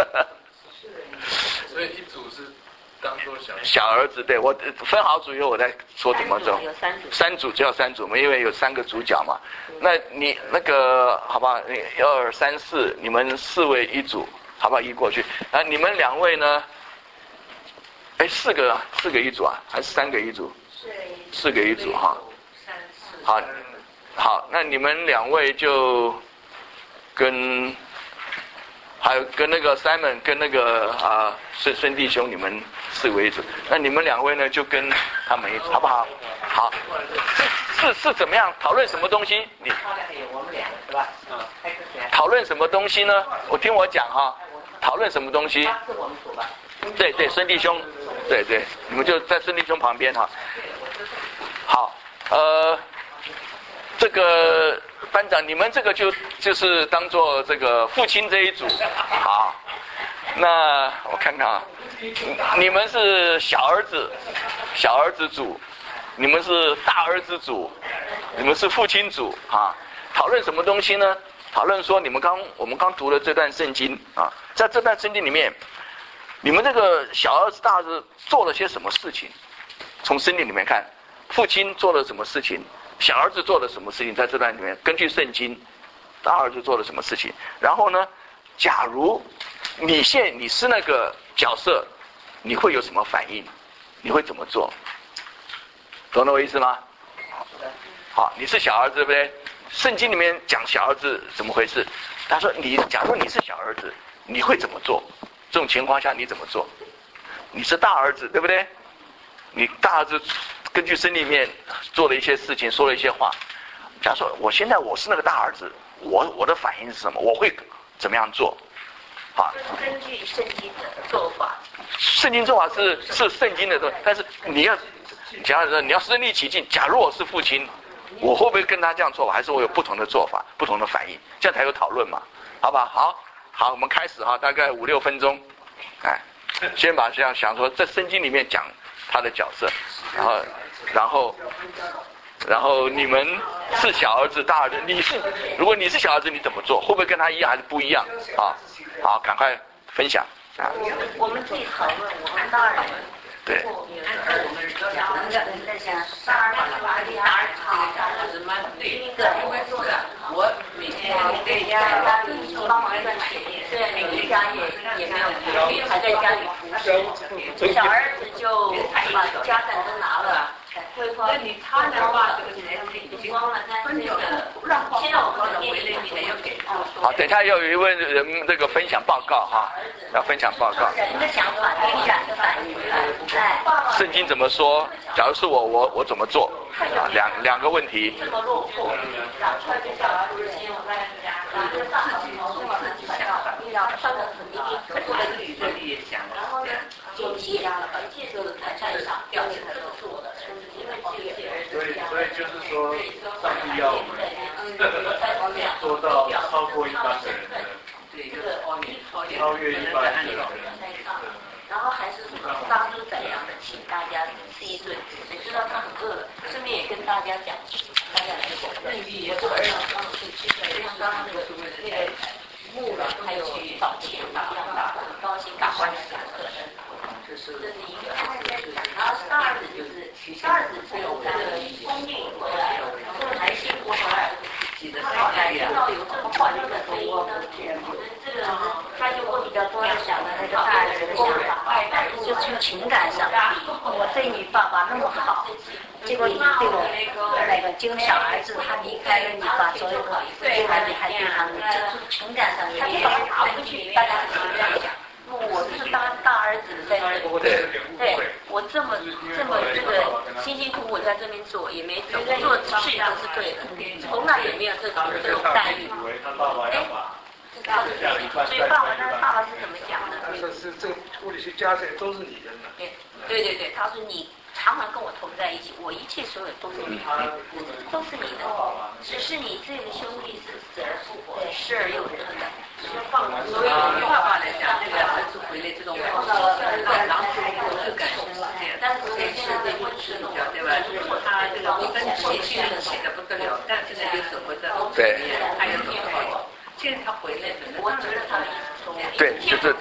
所以一组是当做小小儿子，对，我分好组以后我再说怎么做。 有三组， 三组就要三组嘛，因为有三个主角嘛。那你那个好吧，二三四，你们四位一组，好不好？移过去。啊，你们两位呢？哎，四个四个一组啊，还是三个一组？四个一组哈。好，好，那你们两位就跟还有跟那个 Simon 跟那个啊孙孙弟兄，你们四位一组。那你们两位呢，就跟他们一组，好不好？好，是是是怎么样？讨论什么东西？你我们两个是吧？嗯。 讨论什么东西呢？我听我讲哈。讨论什么东西？ 是我们组吧？ 对对，孙弟兄，对对，你们就在孙弟兄旁边哈。好，呃，这个班长，你们这个就就是当做这个父亲这一组。好，那我看看啊，你们是小儿子，小儿子组，你们是大儿子组，你们是父亲组啊。讨论什么东西呢？讨论说你们刚我们刚读了这段圣经啊，在这段圣经里面，你们这个小儿子、大儿子做了些什么事情？从圣经里面看，父亲做了什么事情，小儿子做了什么事情，在这段里面，根据圣经，大儿子做了什么事情？然后呢，假如你现你是那个角色，你会有什么反应？你会怎么做？懂我意思吗？好，你是小儿子对不对？圣经里面讲小儿子怎么回事？他说你假如你是小儿子，你会怎么做？这种情况下你怎么做？你是大儿子对不对？你大儿子根据圣经里面做了一些事情，说了一些话。假如说我现在我是那个大儿子，我我的反应是什么？我会怎么样做？啊， 根据圣经的做法。 圣经做法是是圣经的做法，但是你要假如说你要身临其境，假如我是父亲。我会不会跟他这样做？还是我有不同的做法、不同的反应？这样才有讨论嘛，好吧？好，好，我们开始哈，大概五六分钟，哎，先把这样想说，在圣经里面讲他的角色，然后，然后，然后你们是小儿子、大儿子，你是如果你是小儿子，你怎么做？会不会跟他一样还是不一样？啊，好，赶快分享啊！ 我们可以讨论，我们大人。 对。 我每天在家帮忙赚钱，虽然每家也也没有，还在家里服侍。小儿子就把家产都拿了，挥霍他的话就光了，但是这个现在我们的回来你要给他说。 好，等一下要有一位人这个分享报告哈，要分享报告。 人的想法跟人的反应，哎。 圣经怎么说？假如是我，我我怎么做？啊，两两个问题。 这么落魄，长出来就小孩子先我在家，然后上自己自己想法，要上的很低，很多的语这里也想，然后呢，警戒警戒时候台上上表现的都是我的，因为这个儿子这样， 所以就是说，上帝要我们做到超过一般的人的， 这个超越一般的人。 然后还是什么杀猪宰羊的，请大家吃一顿，也知道他很饿了，顺便也跟大家讲，大家来过。我这个儿子刚去去像刚刚那个那个牧人还有早前一样的，很高兴赶快来讲课程。这是一个，然后大儿子就是大儿子从这个空运回来，从台新国回来，他才知道有这么欢乐的声音呢。这个他就会比较多的想的那个大儿子的想法，就从情感上，我对你爸爸那么好，结果你对我那个经小儿子他离开了你把所有的对他你还对他，就是情感上他就把他打回去，大家是这样讲。我是当大儿子在这里，对我这么这么这个辛辛苦苦在这边做，也没做做事情都是对的，从来也没有这种这种待遇。哎，所以爸爸那爸爸是怎么讲的？ 是是这个物理学家这都是你的呢。 对对对对，他说你常常跟我同在一起，我一切所有都是你的，都是你的，只是你这个兄弟是死而复活，失而又生的。 所以对爸爸来讲，那个儿子回来这种感受，然后这个感受是这样，但是现在的问题对吧？如果他这个分解性的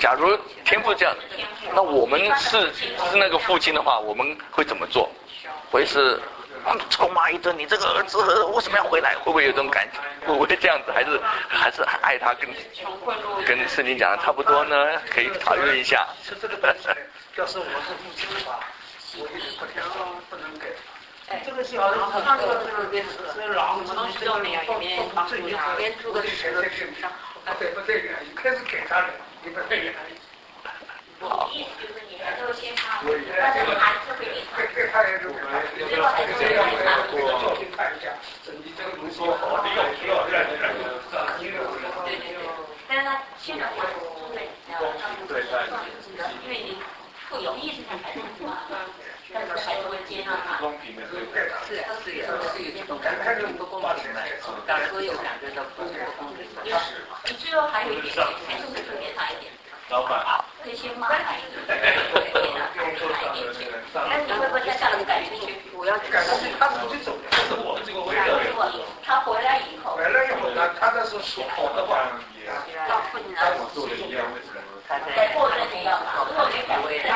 假如天父这样，那我们是是那个父亲的话，我们会怎么做？会是臭骂一顿，你这个儿子为什么要回来？会不会有这种感觉？会不会这样子？还是还是爱他跟跟圣经讲的差不多呢？可以讨论一下。 是这个东西，要是我是父亲的话，我一直不听，不能给。这个是好像是那个是狼，这个这个这一行连住的是谁上？对不对？一开始给他的，你不对。 好。 意思就是你还是先发，但是还是会给他。 给他也是给他，这个还是这样的。教训看一下，你这个东西好，你要不要认认认？对对对。但是他现在还是对，对对，因为你会有意识上还是嘛，但是还是会接纳他。 公平的， 是是有是有这种感觉，不公平的，当然所有感觉到不公平。你最后还有一点，还是会分给他一点。 老板好。 可以先骂他一点，对，给他一点。但是你会不会在下面感觉我要感觉他出去走，这是我们这个位置。 他回来以后。 回来以后呢，他那是说好的话， 告诉你了。 我做的一样，为什么？ 在过程中要嘛，过程改为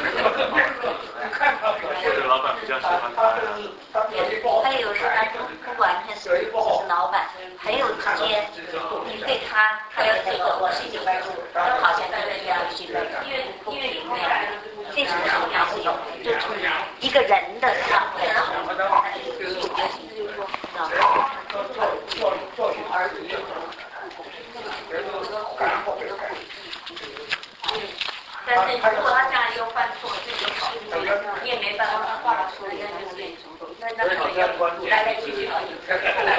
或者老板比较喜欢他。 还有是他不管他是是老板，很有直接，你对他，他的这个我是一个都好像都是这样去的，因为因为里面这种什么样是有，就是一个人的上位，就是说，儿子。但是如果他将来又犯错，自己好，你也没办法，他话了说，人家就变成那那那个来来去去好几次。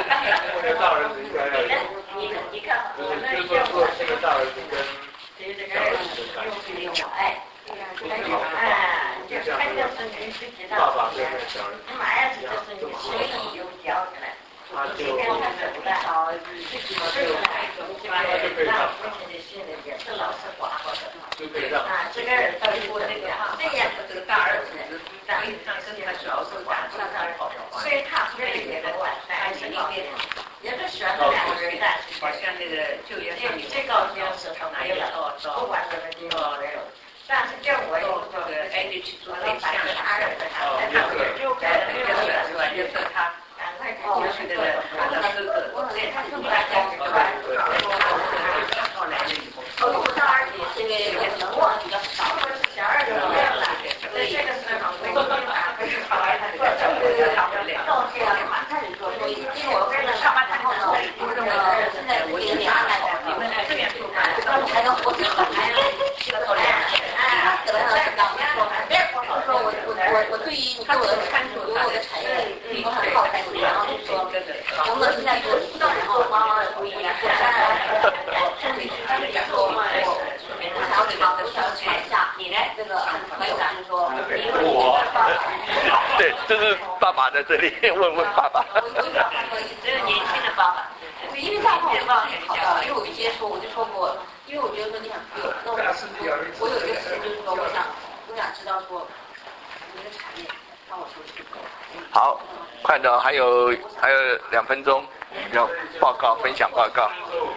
你你看，我那一样我这个大儿子跟这个又是哎，哎，就是看这孙女是知道，妈呀，这孙女所以有教起来。他就他走了，好，自己是来东西吧，那父亲的是那也是老是管好的。啊，这个到底我这个这样的这个大儿子，上上身他主要是管上上好，所以他这里面的管还是那边，也是选了两个人的，好像那个就业上你最高标是他哪有到到不管什么地方没有。但是这我有这个哎，你去做对象的他人的他，他就改了这个是吧？就是他。就是这个，他的哥哥，对，他是大家知道的。后来，我不知道二姐这个能力比较少，小二姐没有了，所以这个是很危险的。可是后来他这个这个上不了，到这样嘛，他就说，因为我跟着上班之后呢，我这个现在我也安排的，你们来这边做饭，还能活着，还能吃个口粮，哎，可能是当面说，我说我我我我对于你对我的看重，对我的产业，我很好才。然后就说，我们现在做不到，然后妈妈不一样，身体是他们讲说，我想给他们想看一下，你呢？这个很有感，就说，我， 对，这是爸爸在这里问问爸爸。 这是年轻的爸爸，因为大部分爸爸很好的，因为我一接触我就说过，因为我觉得说你想，那我我有一个事就是说，我想我想知道说，你的产业让我出去。 好，快的，还有还有两分钟，要报告分享报告。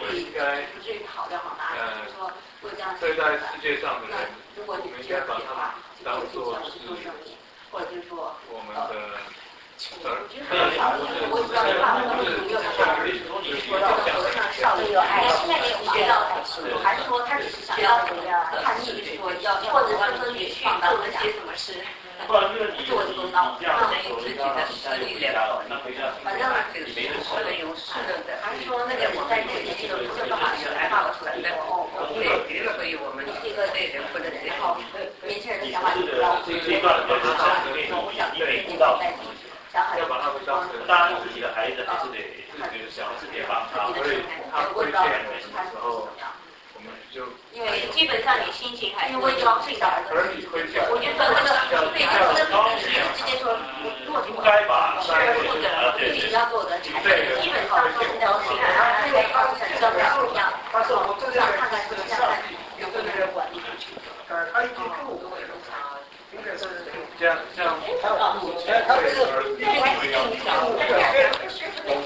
对待世界上的人，我们应该把他们当作是或者就是说我们的儿子。 我也不知道他们有没有说到和尚少也有爱，现在也有学到爱情，还是说他只是想要叛逆，说要或者说你去做了些什么事。做这个脑，让人有自己的实力了。反正是的有是的，还是说那个我在这里这个不是干嘛是来爸爸出来的？哦哦，对，所以我们这个对人或者是好年轻人的想法比较多，所以我想对你到要把他们当成当然自己的孩子，还是得自己想自己帮他，所以他会这样的时候。就因为基本上你心情还是会装最小的，我觉得那个对这个直接说做什么，是或者自己要做的产业，基本上都是那种心，然后这个高层知道不一样，想看看是不是现在有没有人管理出去。 他已经跟我应该是这样这样，他他这个这个影响，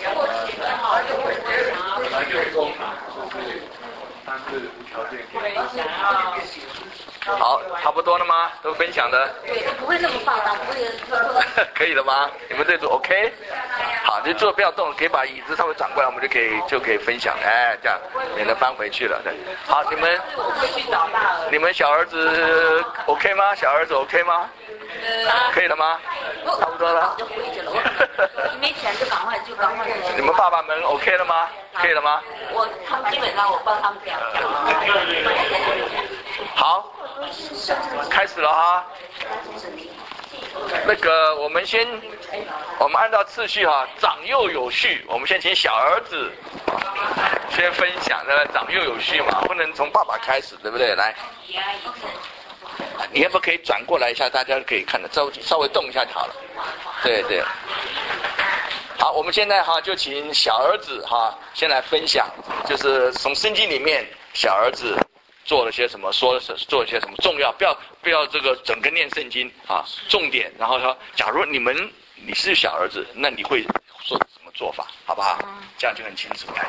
他就会他就会但是无条件给。 好，差不多了吗？都分享的。 对，不会那么放大，不会。 可以了吗？你们这组 OK？ 好，就坐不要动，可以把椅子稍微转过来，我们就可以就可以分享。哎，这样免得翻回去了。对，好，你们你们小儿子 OK 吗？小儿子 OK 吗？可以了吗？差不多了。 就回去了，我没钱就赶快就赶快。 你们爸爸们 OK 了吗？可以了吗？ 我他们基本上我帮他们讲讲。 好，开始了哈。那个我们先，我们按照次序哈，长幼有序。我们先请小儿子先分享，对吧？长幼有序嘛，不能从爸爸开始，对不对？来，你要不可以转过来一下，大家可以看得稍稍微动一下就好了。对对。好，我们现在哈就请小儿子哈先来分享，就是从圣经里面小儿子做了些什么，说了是做了些什么重要，不要不要这个整个念圣经啊，重点，然后说，假如你们你是小儿子，那你会做什么做法，好不好？这样就很清楚。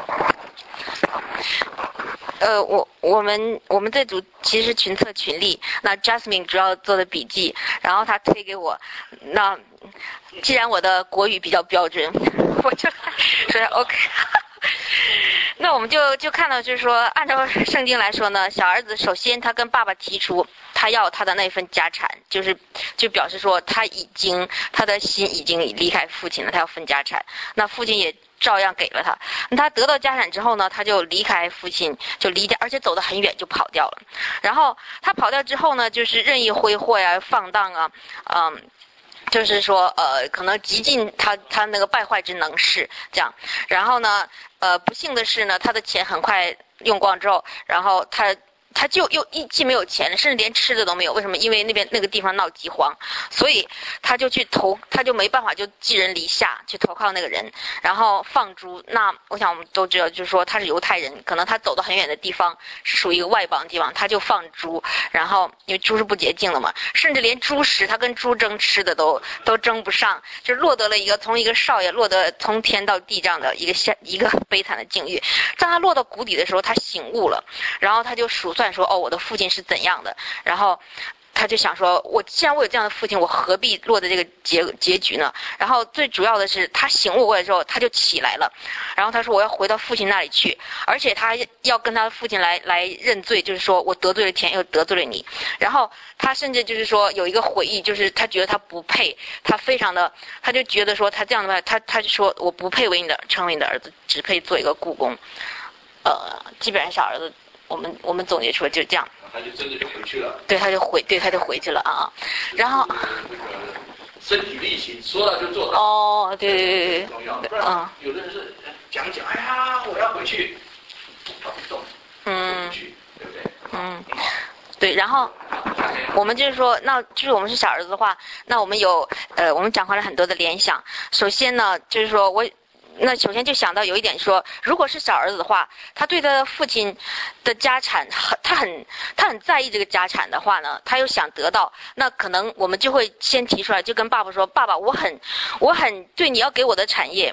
呃，我我们我们这组其实群策群力，那 Jasmine 主要做的笔记，然后他推给我，那既然我的国语比较标准，我就说 OK。那我们就就看到，就是说，按照圣经来说呢，小儿子首先他跟爸爸提出他要他的那份家产，就是就表示说他已经他的心已经离开父亲了，他要分家产。那父亲也照样给了他。他得到家产之后呢，他就离开父亲，就离家，而且走得很远就跑掉了。然后他跑掉之后呢，就是任意挥霍呀、放荡啊，嗯。就是说，呃，可能极尽他他那个败坏之能事，这样。然后呢，呃，不幸的是呢，他的钱很快用光之后，然后他他就又一既没有钱了，甚至连吃的都没有。为什么？因为那边那个地方闹饥荒，所以他就去投，他就没办法，就寄人篱下去投靠那个人，然后放猪。那我想我们都知道，就是说他是犹太人，可能他走到很远的地方，是属于一个外邦地方，他就放猪，然后因为猪是不洁净的嘛，甚至连猪食他跟猪争吃的都都争不上，就落得了一个从一个少爷落得从天到地这样的一个下一个悲惨的境遇。当他落到谷底的时候，他醒悟了，然后他就数算说，哦，我的父亲是怎样的，然后他就想说，我既然我有这样的父亲，我何必落得这个结结局呢？然后最主要的是，他醒悟过来之后，他就起来了，然后他说我要回到父亲那里去，而且他要跟他的父亲来来认罪，就是说我得罪了天，又得罪了你。然后他甚至就是说有一个悔意，就是他觉得他不配，他非常的，他就觉得说他这样的话，他他就说我不配为你的成为你的儿子，只配做一个雇工。呃，基本上小儿子。我们我们总结出来就是这样， 他就真的就回去了。 对，他就回，对，他就回去了啊。然后， 身体力行，说到就做到。 哦，对对对对， 重要。不然有的人是讲讲，哎呀，我要回去，跑不动，嗯，对不对？ 嗯，对。然后我们就是说，那就是我们是小儿子的话，那我们有呃，我们讲回来很多的联想。首先呢，就是说我。那首先就想到有一点说，如果是小儿子的话，他对他的父亲的家产，他很他很在意这个家产的话呢，他又想得到，那可能我们就会先提出来，就跟爸爸说，爸爸，我很我很对你要给我的产业。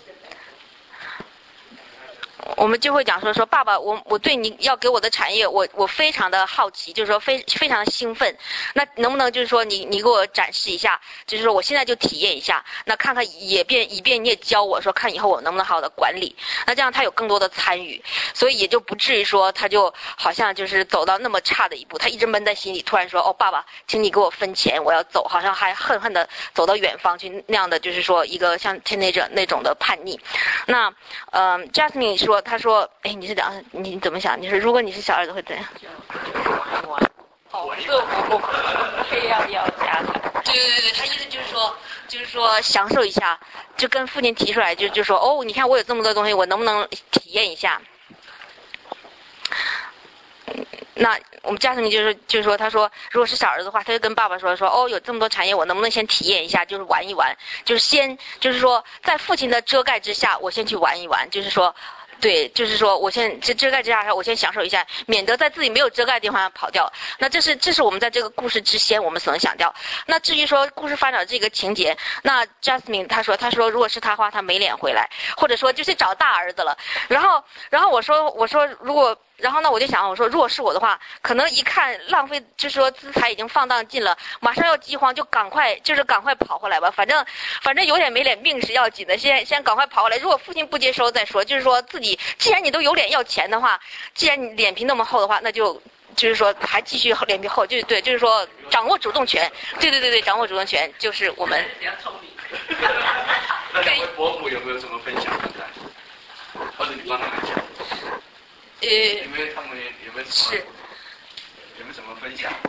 我们就会讲说说爸爸，我我对你要给我的产业，我我非常的好奇，就是说非非常的兴奋。那能不能就是说你你给我展示一下，就是说我现在就体验一下，那看看也便以便你也教我说，看以后我能不能好好的管理。那这样他有更多的参与，所以也就不至于说他就好像就是走到那么差的一步，他一直闷在心里，突然说哦爸爸，请你给我分钱，我要走，好像还恨恨的走到远方去那样的，就是说一个像 teenager 那种的叛逆。那嗯、呃、，Jasmine 说。他说：“哎，你是讲你怎么想？你说如果你是小儿子会怎样？” 哦，这我非要要家产。 对对对，他意思就是说，就是说享受一下，就跟父亲提出来，就就说哦，你看我有这么多东西，我能不能体验一下？那我们家庭就是就是说，他说如果是小儿子的话，他就跟爸爸说说哦，有这么多产业，我能不能先体验一下，就是玩一玩，就是先就是说在父亲的遮盖之下，我先去玩一玩，就是说。对，就是说我先遮遮盖之下，我先享受一下，免得在自己没有遮盖的地方跑掉。那这是这是我们在这个故事之先我们所能想掉。那至于说故事发展这个情节，那 Jasmine 他说他说如果是他的话，他没脸回来，或者说就是找大儿子了。然后然后我说我说如果然后呢，我就想，我说如果是我的话，可能一看浪费，就是说资财已经放荡尽了，马上要饥荒，就赶快就是赶快跑回来吧，反正反正有脸没脸，命是要紧的，先先赶快跑回来。如果父亲不接收再说，就是说自己既然你都有脸要钱的话，既然你脸皮那么厚的话，那就就是说还继续脸皮厚，就是对，就是说掌握主动权，对对对对，掌握主动权就是我们。 比较聪明。那两位伯父有没有什么分享？或者你帮他们讲？ 呃， 因为他们有没有是有没有什么分享？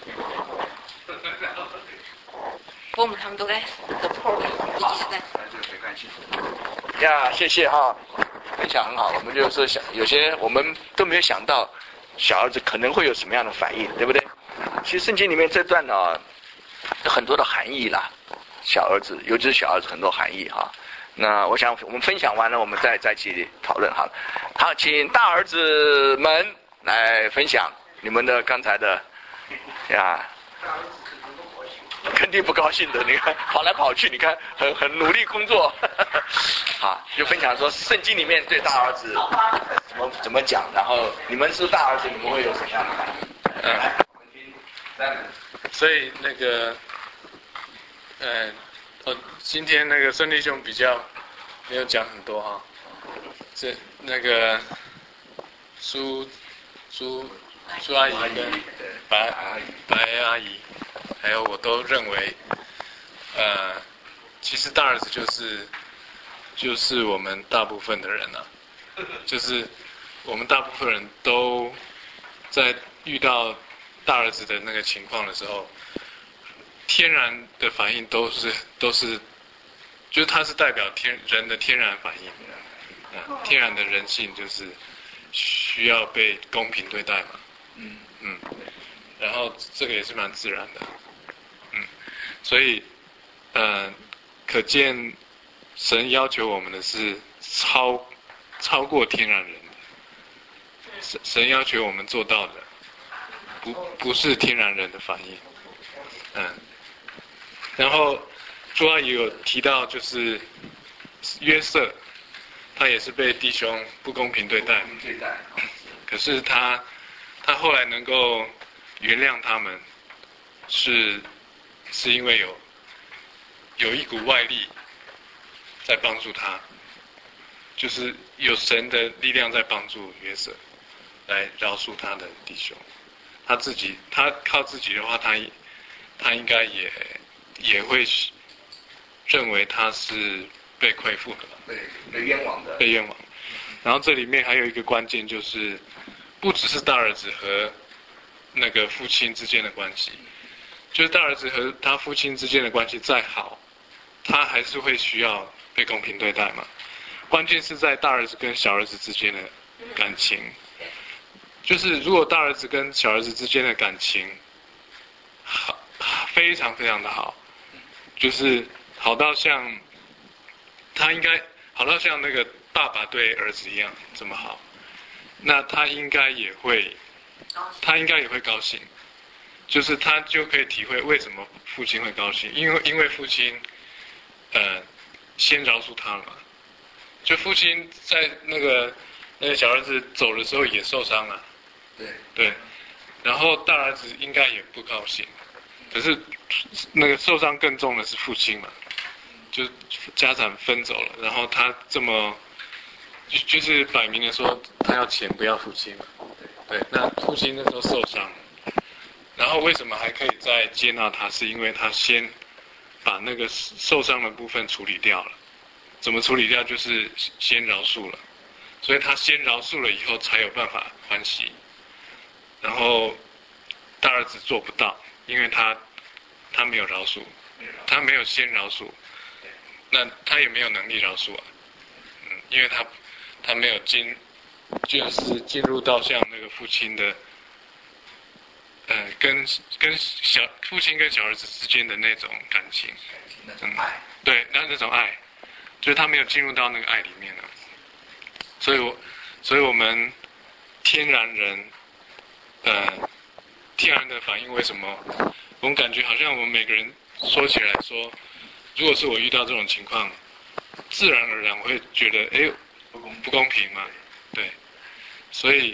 伯母他们都该死的破了，一起在。 那就没关系。呀，谢谢哈，分享很好。我们就是想，有些我们都没有想到，小儿子可能会有什么样的反应，对不对？其实圣经里面这段呢，有很多的含义啦。小儿子，尤其是小儿子，很多含义哈。那我想我们分享完了，我们再再一起讨论好了。好，请大儿子们来分享你们的刚才的呀。肯定不高兴的，你看跑来跑去，你看很很努力工作，好，就分享说圣经里面对大儿子怎么怎么讲，然后你们是大儿子，你们会有什么样的反应？嗯，来，我们听三人。 所以那个，呃，哦，今天那个孙弟兄比较没有讲很多哈，这那个苏苏苏阿姨跟白阿姨白阿姨。还有我都认为，呃，其实大儿子就是就是我们大部分的人啊，就是我们大部分人都在遇到大儿子的那个情况的时候，天然的反应都是都是，就是它是代表天人的天然反应，啊、呃，天然的人性就是需要被公平对待嘛，嗯嗯，然后这个也是蛮自然的。嗯，所以，呃，可见神要求我们的是超超过天然人的，神神要求我们做到的，不不是天然人的反应，嗯。然后朱阿姨有提到，就是约瑟，他也是被弟兄不公平对待， 对待， 可是他他后来能够原谅他们，是。是因为有有一股外力在帮助他，就是有神的力量在帮助约瑟来饶恕他的弟兄。他自己他靠自己的话，他他应该也也会认为他是被亏负的， 被被冤枉的， 被冤枉。然后这里面还有一个关键，就是不只是大儿子和那个父亲之间的关系。就是大儿子和他父亲之间的关系再好，他还是会需要被公平对待嘛。关键是在大儿子跟小儿子之间的感情，就是如果大儿子跟小儿子之间的感情好，非常非常的好，就是好到像他应该好到像那个爸爸对儿子一样这么好，那他应该也会，他应该也会高兴。就是他就可以体会为什么父亲会高兴，因为因为父亲，呃，先饶恕他了嘛。就父亲在那个那个小儿子走的时候也受伤了， 对对，然后大儿子应该也不高兴，可是那个受伤更重的是父亲嘛，就家产分走了，然后他这么就就是摆明了说他要钱不要父亲嘛，对，那父亲那时候受伤。然后为什么还可以再接纳他？是因为他先把那个受伤的部分处理掉了。怎么处理掉？就是先饶恕了。所以他先饶恕了以后，才有办法欢喜。然后大儿子做不到，因为他他没有饶恕，他没有先饶恕，那他也没有能力饶恕啊。嗯，因为他他没有进，就是进入到像那个父亲的。呃，跟跟小父亲跟小儿子之间的那种感情， 那种爱， 嗯、对，那那种爱，就是他没有进入到那个爱里面了。所以我，所以我们天然人，呃，天然的反应为什么？我们感觉好像我们每个人说起来说，如果是我遇到这种情况，自然而然我会觉得，哎，不公平嘛，对，所以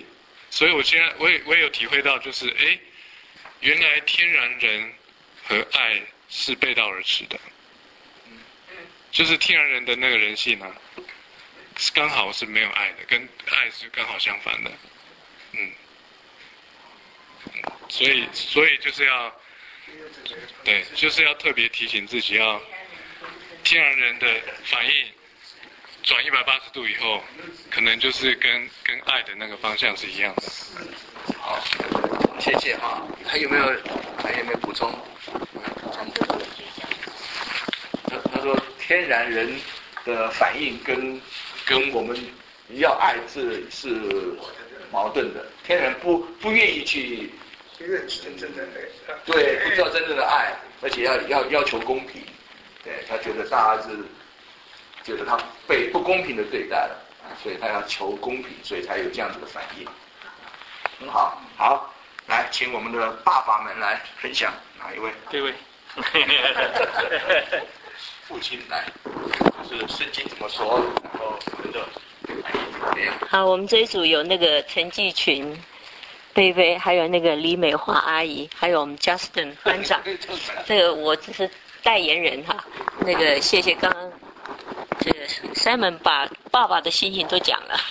所以我现在我也我也有体会到，就是哎，原来天然人和爱是背道而驰的。就是天然人的那个人性啊，刚好是没有爱的，跟爱是刚好相反的，嗯，所以所以就是要，对，就是要特别提醒自己，要天然人的反应转一百八十度以后，可能就是跟跟爱的那个方向是一样的。 好，谢谢啊，还有没有还有没有补充？补充。他说天然人的反应跟跟我们要爱是是矛盾的，天然不不愿意去认识真正的爱， 对，不知道真正的爱，而且要要要求公平，对他觉得大家是觉得他被不公平的对待了，所以他要求公平，所以才有这样子的反应。很好，好，来，请我们的爸爸们来分享，哪一位？ 这位。 父亲来，就是圣经怎么说，然后我们的怎样？ 好，我们这一组有那个陈继群、贝贝，还有那个李美华阿姨，还有我们 Justin 班长。这个我只是代言人哈。那个谢谢刚刚这个 Simon 把爸爸的心情都讲了。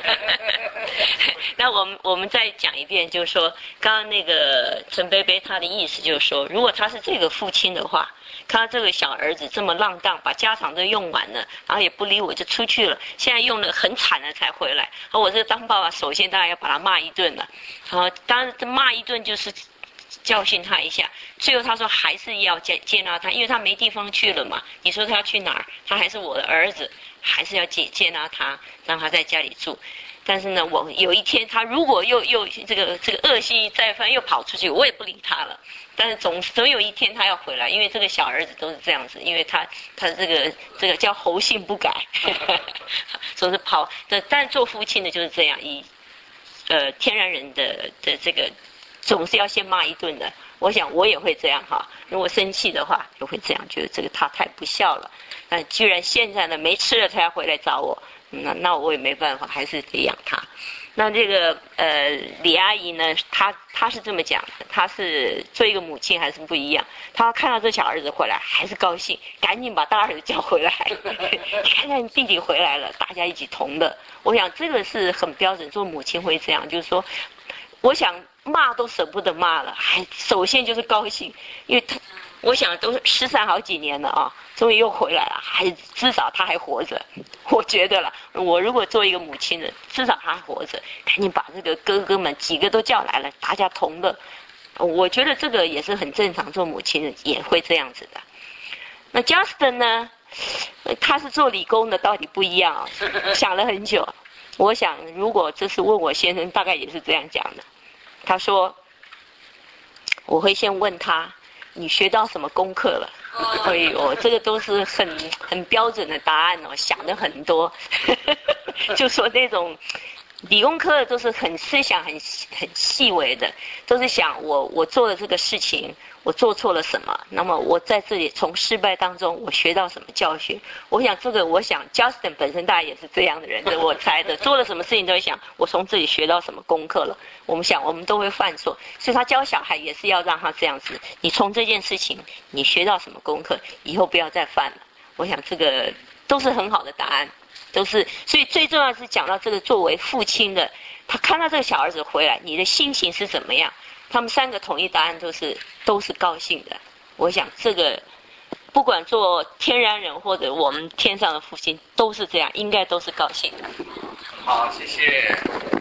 那我们我们再讲一遍，就是说刚刚那个陈贝贝他的意思就是说，如果他是这个父亲的话。看到这个小儿子这么浪荡，把家产都用完了，然后也不理我就出去了，现在用了很惨了才回来。而我这个当爸爸，首先当然要把他骂一顿了，然后当然骂一顿就是教训他一下。最后他说还是要接接纳他，因为他没地方去了嘛。你说他要去哪儿？他还是我的儿子，还是要接接纳他，让他在家里住。但是呢，我有一天他如果又又这个这个恶性再犯，又跑出去，我也不理他了。但是总总有一天他要回来，因为这个小儿子都是这样子，因为他他这个这个叫猴性不改，总是跑。但做父亲的就是这样，以呃天然人的的这个总是要先骂一顿的。我想我也会这样哈，如果生气的话也会这样，觉得这个他太不孝了。但居然现在呢没吃了才要回来找我，那那我也没办法，还是得养他。那这个呃李阿姨呢，她她是这么讲的，她是做一个母亲还是不一样。她看到这小儿子回来还是高兴，赶紧把大儿子叫回来，看看弟弟回来了，大家一起同乐。我想这个是很标准，做母亲会这样，就是说，我想骂都舍不得骂了，还首先就是高兴，因为他我想都失散好几年了啊，终于又回来了，还至少他还活着。我觉得了，我如果做一个母亲的，至少他还活着，赶紧把这个哥哥们几个都叫来了，大家同乐。我觉得这个也是很正常，做母亲的也会这样子的。那 Justin 呢，他是做理工的，到底不一样啊，想了很久。我想如果这是问我先生，大概也是这样讲的。他说我会先问他你学到什么功课了。哎呦，这个都是很很标准的答案哦，想的很多。就说那种理工科的都是很思想很很细微的，都是想我我做了这个事情，我做错了什么，那么我在这里从失败当中我学到什么教训。我想这个我想 Justin 本身大概也是这样的人，我猜的，做了什么事情都会想我从这里学到什么功课了。我们想我们都会犯错，所以他教小孩也是要让他这样子，你从这件事情你学到什么功课，以后不要再犯了。我想这个都是很好的答案，都是。所以最重要是讲到这个作为父亲的，他看到这个小儿子回来，你的心情是怎么样？他们三个统一答案都是都是高兴的。我想这个不管做天然人或者我们天上的父亲都是这样，应该都是高兴的。 好，谢谢。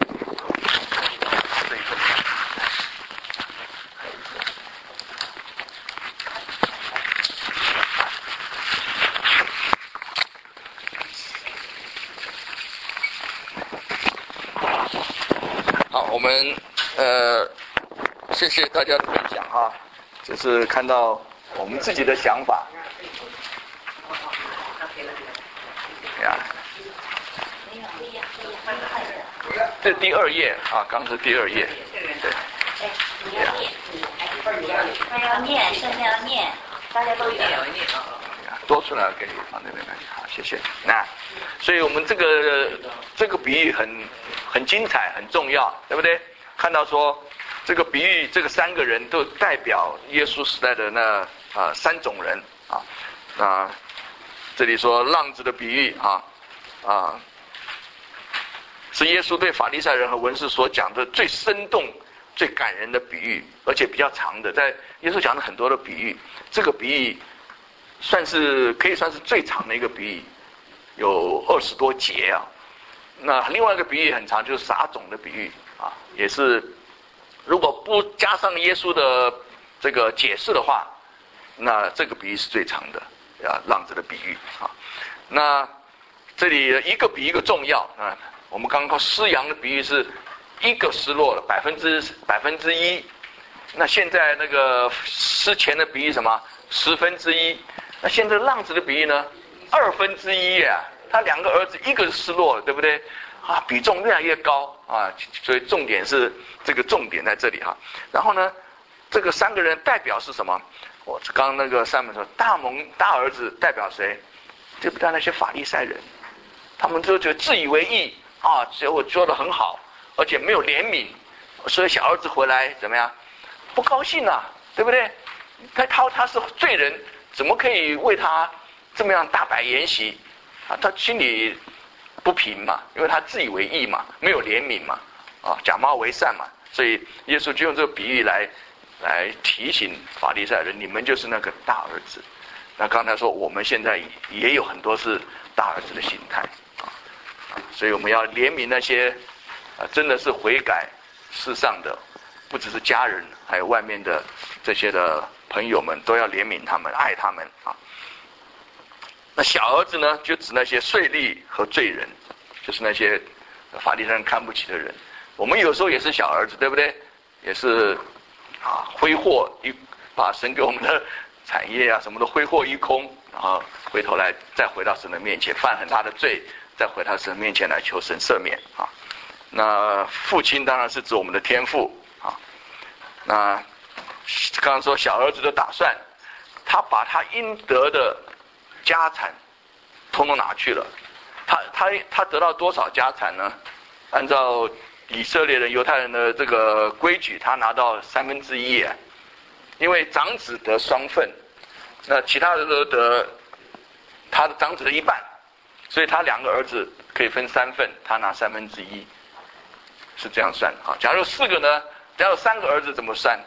好，我们呃，谢谢大家的分享哈，就是看到我们自己的想法。呀，这是第二页啊，刚是第二页，对。呀， 他要念，现在要念，大家都有念啊。 多出来给你放在那边，好，谢谢。那，所以我们这个这个比喻很很精彩，很重要，对不对？ 看到说这个比喻，这个三个人都代表耶稣时代的那啊、呃、三种人啊啊，这里说浪子的比喻啊啊，是耶稣对法利赛人和文士所讲的最生动、最感人的比喻，而且比较长的。在耶稣讲了很多的比喻，这个比喻算是可以算是最长的一个比喻，有二十多节啊。那另外一个比喻很长，就是撒种的比喻啊，也是如果不加上耶稣的这个解释的话，那这个比喻是最长的啊，浪子的比喻啊。那这里一个比一个重要啊。我们刚刚失羊的比喻是一个失落了百分之百分之一，那现在那个失钱的比喻什么十分之一，那现在浪子的比喻呢二分之一呀，他两个儿子一个失落了，对不对啊？比重越来越高啊，所以重点是这个重点在这里哈。然后呢，这个三个人代表是什么？我刚刚那个上面说大蒙大儿子代表谁？对不对？那些法利赛人，他们就觉得自以为义啊，只有我做得很好，而且没有怜悯，所以小儿子回来怎么样？不高兴啊，对不对？他他他是罪人，怎么可以为他这么样大摆筵席啊？他心里不平嘛，因为他自以为义嘛，没有怜悯嘛，啊，假冒为善嘛，所以耶稣就用这个比喻来来提醒法利赛人，你们就是那个大儿子。那刚才说我们现在也有很多是大儿子的心态。所以我们要怜悯那些啊，真的是悔改世上的，不只是家人，还有外面的这些的朋友们，都要怜悯他们，爱他们啊。那小儿子呢，就指那些税吏和罪人，就是那些法利赛人看不起的人。我们有时候也是小儿子，对不对？也是啊，挥霍一把神给我们的产业啊什么的挥霍一空，然后回头来再回到神的面前，犯很大的罪。再回到神面前来求神赦免啊。那父亲当然是指我们的天父啊。那刚刚说小儿子的打算，他把他应得的家产通通拿去了。他他他得到多少家产呢？按照以色列人、犹太人的这个规矩，他拿到三分之一，因为长子得双份，那其他的都得他的长子的一半。所以他两个儿子可以分三份，他拿三分之一，是这样算啊。假如四个呢？假如三个儿子怎么算？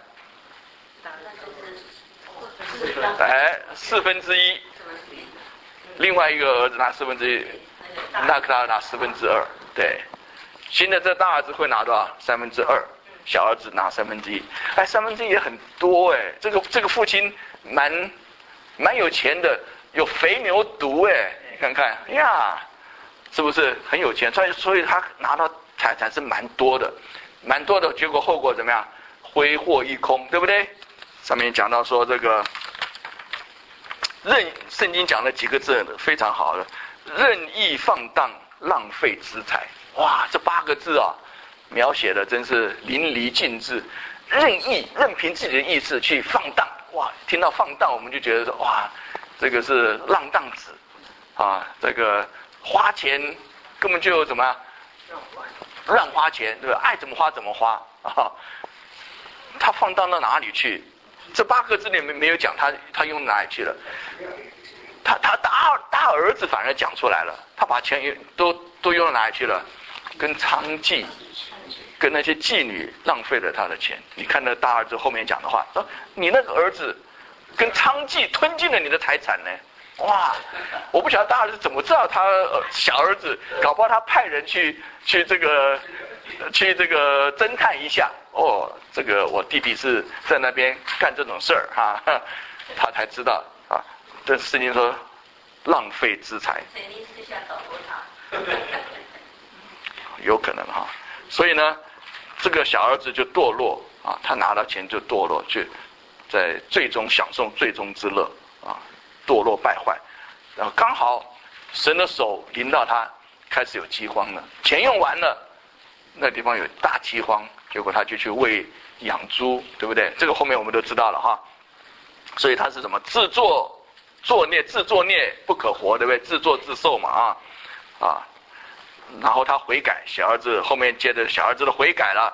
哎，四分之一，另外一个儿子拿四分之一，那他拿四分之二。对，新的这大儿子会拿多少？三分之二，小儿子拿三分之一。哎，三分之一也很多哎。这个这个父亲蛮蛮有钱的，有肥牛犊哎。看看呀，是不是很有钱？所以，所以他拿到财产是蛮多的，蛮多的。结果后果怎么样？挥霍一空，对不对？上面讲到说这个任，圣经讲了几个字非常好的，任意放荡，浪费资财。哇，这八个字啊，描写的真是淋漓尽致。任意，任凭自己的意志去放荡。哇，听到放荡，我们就觉得说，哇，这个是浪荡子。啊，这个花钱根本就怎么乱花钱，对吧？爱怎么花怎么花啊！他放到到哪里去？这八个字里面没有讲他他用哪里去了。他他大大儿子反而讲出来了，他把钱都都用到哪里去了？跟娼妓、跟那些妓女浪费了他的钱。你看那大儿子后面讲的话，说你那个儿子跟娼妓吞进了你的财产呢。哇！我不晓得大儿子怎么知道他小儿子，搞不好他派人去去这个去这个侦探一下。哦，这个我弟弟是在那边干这种事儿哈，他才知道啊。这圣经说浪费资财， 谁你私下找过他？ 有可能哈。所以呢，这个小儿子就堕落啊，他拿到钱就堕落，去在最终享受最终之乐啊。堕落败坏，然后刚好神的手临到他，开始有饥荒了，钱用完了，那地方有大饥荒，结果他就去喂养猪，对不对？这个后面我们都知道了哈。所以他是什么？自作作孽，自作孽不可活，对不对？自作自受嘛啊啊！然后他悔改，小儿子后面接着小儿子的悔改了，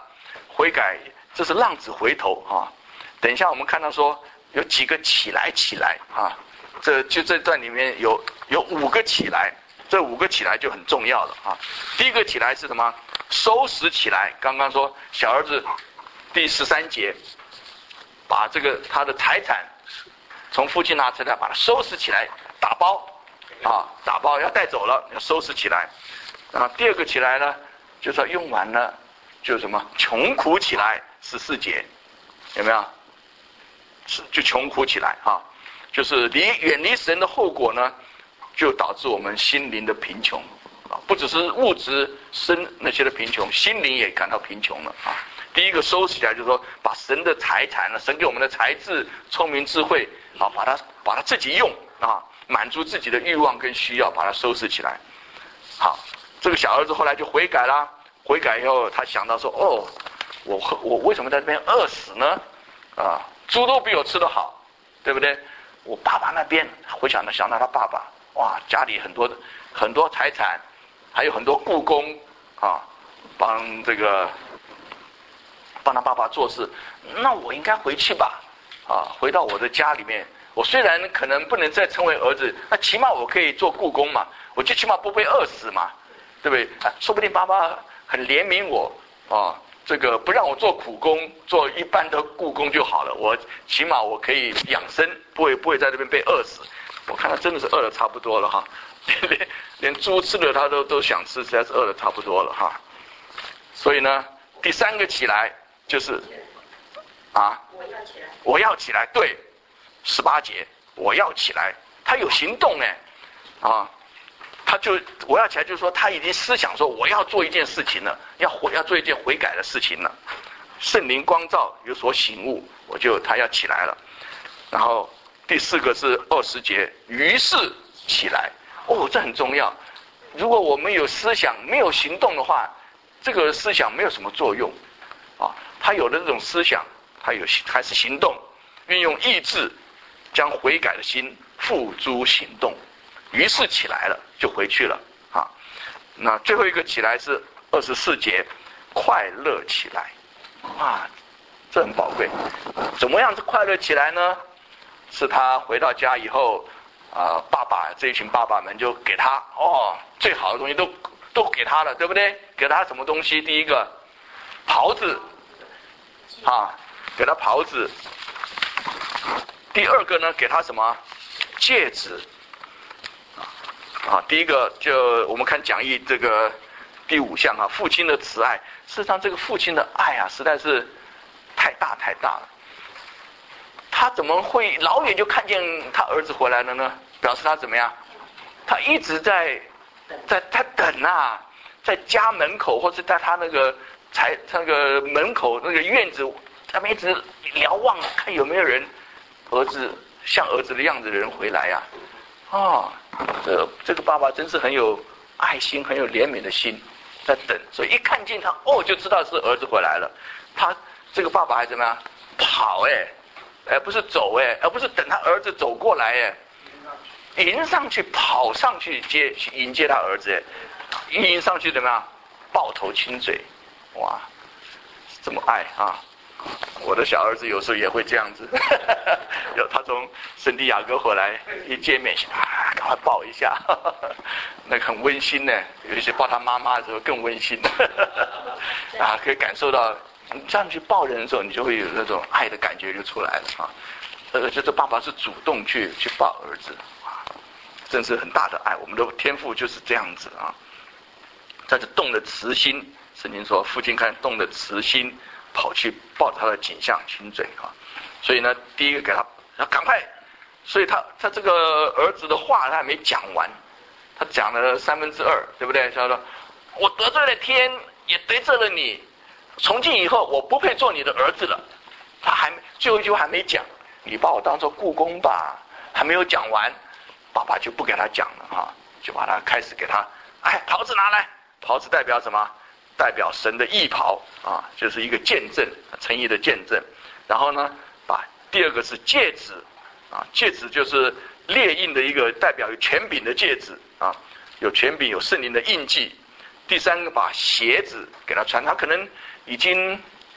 悔改，这是浪子回头啊。等一下我们看到说有几个起来起来啊，这就这段里面有有五个起来，这五个起来就很重要了啊。第一个起来是什么？收拾起来。刚刚说小儿子第十三节，把这个他的财产从父亲拿出来，把它收拾起来，打包啊，打包要带走了，要收拾起来。啊，第二个起来呢，就是说用完了就什么穷苦起来，十四节有没有？是就穷苦起来啊，就是离远离神的后果呢，就导致我们心灵的贫穷啊，不只是物质身那些的贫穷，心灵也感到贫穷了啊。第一个收拾起来，就是说把神的财产呢，神给我们的才智、聪明、智慧啊，把它把它自己用啊，满足自己的欲望跟需要，把它收拾起来。好，这个小儿子后来就悔改啦，悔改以后他想到说，哦，我我为什么在这边饿死呢？啊，猪都比我吃得好，对不对？我爸爸那边回想到想到他爸爸，哇，家里很多很多财产，还有很多雇工啊，帮这个帮他爸爸做事，那我应该回去吧，啊，回到我的家里面。我虽然可能不能再称为儿子，那起码我可以做雇工嘛，我就起码不被饿死嘛，对不对？啊，说不定爸爸很怜悯我啊，这个不让我做苦工，做一般的雇工就好了，我起码我可以养生，不会不会在这边被饿死。我看他真的是饿得差不多了哈，连连猪吃了他都都想吃，实在是饿得差不多了哈。所以呢，第三个起来就是啊， 我要起来， 我要起来，对，十八节我要起来，他有行动哎，啊，他就我要起来，就是说他已经思想说我要做一件事情了，要悔要做一件悔改的事情了，圣灵光照有所醒悟，我就他要起来了。然后第四个是二十节，于是起来，哦，这很重要。如果我们有思想没有行动的话，这个思想没有什么作用啊。他有的这种思想，他有还是行动，运用意志将悔改的心付诸行动，于是起来了，就回去了啊。那最后一个起来是二十四节，快乐起来，哇，这很宝贵。怎么样子快乐起来呢？是他回到家以后啊、呃，爸爸这一群爸爸们就给他哦最好的东西都都给他了，对不对？给他什么东西？第一个袍子啊，给他袍子。第二个呢，给他什么？戒指。啊，第一个就我们看讲义这个第五项啊，父亲的慈爱。事实上，这个父亲的爱啊，实在是太大太大了。他怎么会老远就看见他儿子回来了呢？表示他怎么样？他一直在在在等啊，在家门口或者在他那个才那个门口那个院子，他们一直瞭望，看有没有人儿子像儿子的样子的人回来呀、啊。哦，这这个爸爸真是很有爱心，很有怜悯的心，在等。所以一看见他，哦，就知道是儿子回来了。他这个爸爸还怎么样？跑哎！而不是走哎，而不是等他儿子走过来哎，迎上去跑上去接去迎接他儿子哎，迎上去怎么样？抱头亲嘴，哇，这么爱啊！我的小儿子有时候也会这样子，有他从圣地亚哥回来一见面啊，赶快抱一下，呵呵那个很温馨呢。有一些抱他妈妈的时候更温馨，呵呵啊，可以感受到。你这样去抱人的时候，你就会有那种爱的感觉就出来了啊！而且这爸爸是主动去去抱儿子啊，真是很大的爱。我们的天父就是这样子啊，在这动的慈心，圣经说父亲看动的慈心，跑去抱他的颈项亲嘴啊。所以呢，第一个给他要赶快，所以他他这个儿子的话他还没讲完，他讲了三分之二，对不对？他说我得罪了天，也得罪了你。从今以后，我不配做你的儿子了。他还最后一句话还没讲，你把我当作雇工吧，还没有讲完，爸爸就不给他讲了哈，就把他开始给他，哎，袍子拿来，袍子代表什么？代表神的义袍啊，就是一个见证，诚意的见证。然后呢，把第二个是戒指啊，戒指就是列印的一个代表有权柄的戒指啊，有权柄有圣灵的印记。第三个把鞋子给他穿，他可能已经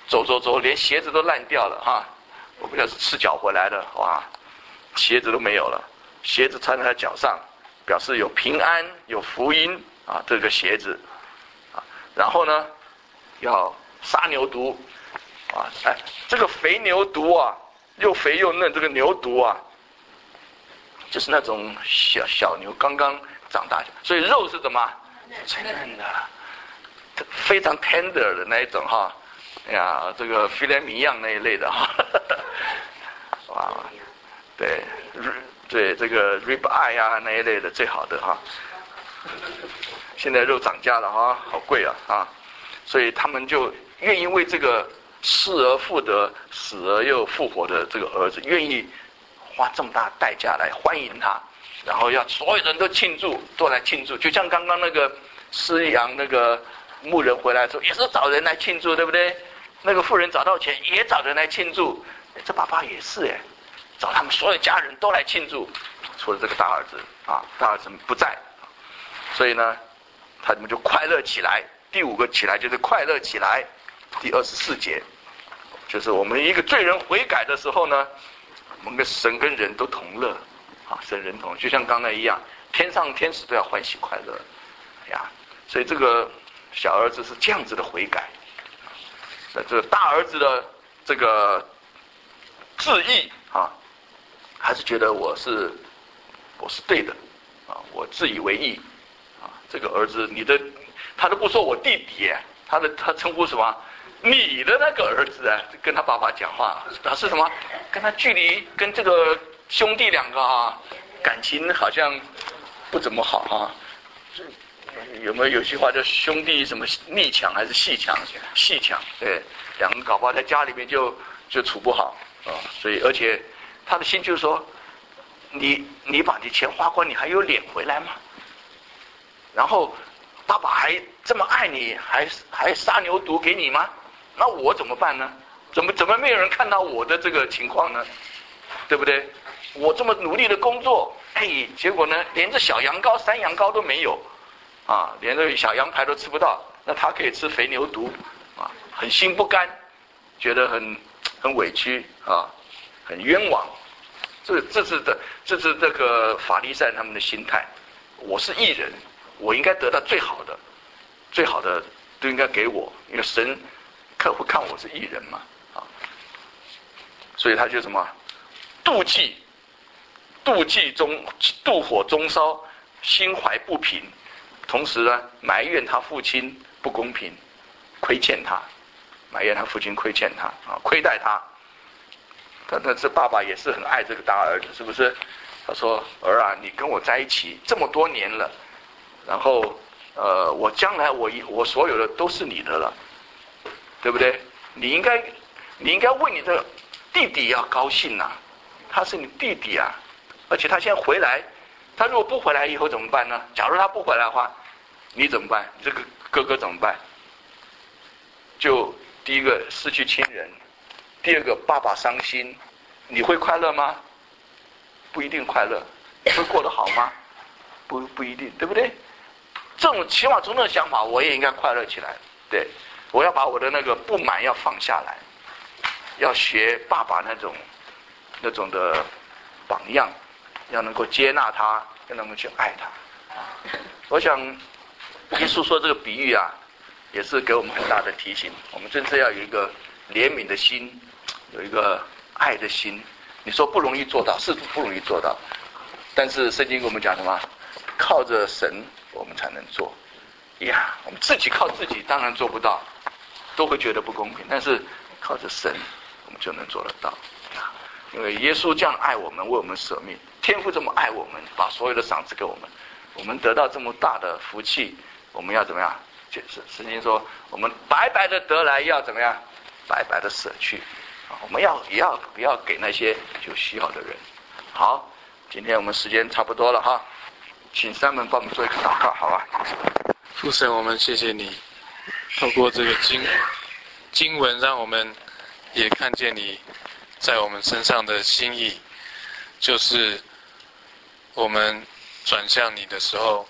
走走走，连鞋子都烂掉了哈。我不知道是赤脚回来的，哇，鞋子都没有了，鞋子穿在他脚上，表示有平安有福音啊，这个鞋子啊。然后呢，要杀牛犊啊，哎，这个肥牛犊啊，又肥又嫩，这个牛犊啊，就是那种小小牛刚刚长大，所以肉是怎么脆嫩的，非常 tender 的那一种哈。哎呀，这个菲莱米样那一类的哈，哇，对，对这个 rib eye 啊那一类的最好的哈。现在肉涨价了哈，好贵啊啊，所以他们就愿意为这个失而复得、死而又复活的这个儿子，愿意花这么大代价来欢迎他，然后要所有人都庆祝，都来庆祝，就像刚刚那个失羊那个牧人回来的时候，也是找人来庆祝，对不对？那个妇人找到钱，也找人来庆祝。这爸爸也是哎，找他们所有家人都来庆祝，除了这个大儿子啊，大儿子不在，所以呢，他们就快乐起来。第五个起来就是快乐起来。第二十四节，就是我们一个罪人悔改的时候呢，我们跟神跟人都同乐啊，神人同，就像刚才一样，天上天使都要欢喜快乐呀。所以这个小儿子是这样子的悔改。那这个大儿子的这个自义啊，还是觉得我是我是对的啊，我自以为义啊。这个儿子，你的他都不说我弟弟，他的他称呼什么？你的那个儿子啊，跟他爸爸讲话，表示什么？跟他距离跟这个兄弟两个啊，感情好像不怎么好啊。有没有有句话叫兄弟什么逆强还是细强？细强，对，两个搞不好在家里面就就处不好啊、哦。所以而且他的心就是说，你你把你钱花光，你还有脸回来吗？然后爸爸还这么爱你，还还杀牛犊给你吗？那我怎么办呢？怎么怎么没有人看到我的这个情况呢？对不对？我这么努力的工作，哎，结果呢，连这小羊羔、山羊羔都没有。啊，连这小羊排都吃不到，那他可以吃肥牛犊，啊，很心不甘，觉得很很委屈啊，很冤枉。这这是的，这是这个法利赛他们的心态。我是义人，我应该得到最好的，最好的都应该给我，因为神看会看我是义人嘛，啊，所以他就什么妒忌，妒忌中妒火中烧，心怀不平。同时呢，埋怨他父亲不公平，亏欠他，埋怨他父亲亏欠他啊，亏待他。但但是爸爸也是很爱这个大儿子，是不是？他说：“儿啊，你跟我在一起这么多年了，然后呃，我将来我我所有的都是你的了，对不对？你应该你应该为你的弟弟要高兴呐、啊，他是你弟弟啊，而且他现在回来。”他如果不回来以后怎么办呢？假如他不回来的话，你怎么办？这个哥哥怎么办？就第一个失去亲人，第二个爸爸伤心，你会快乐吗？不一定快乐。你会过得好吗？不不一定，对不对？这种起码从这种想法，我也应该快乐起来。对，我要把我的那个不满要放下来，要学爸爸那种那种的榜样。要能够接纳他，要能够去爱他。我想，耶稣说这个比喻啊，也是给我们很大的提醒。我们真是要有一个怜悯的心，有一个爱的心。你说不容易做到，是不容易做到。但是圣经跟我们讲什么？靠着神，我们才能做。呀，我们自己靠自己，当然做不到，都会觉得不公平。但是靠着神，我们就能做得到。因为耶稣这样爱我们，为我们舍命。天父这么爱我们，把所有的赏赐给我们，我们得到这么大的福气，我们要怎么样？就是圣经说，我们白白的得来，要怎么样？白白的舍去。我们要也要不要给那些有需要的人？好，今天我们时间差不多了哈，请三门帮我们做一个祷告，好吧？ 父神，我们谢谢你，透过这个经经文，让我们也看见你在我们身上的心意，就是我们转向你的时候，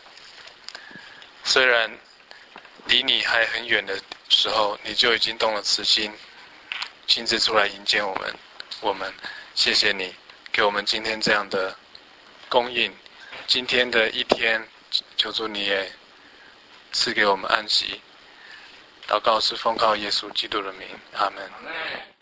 虽然离你还很远的时候，你就已经动了慈心， 亲自出来迎接我们。我们谢谢你给我们今天这样的供应，今天的一天，求主你也赐给我们安息。祷告是奉靠耶稣基督的名，阿们。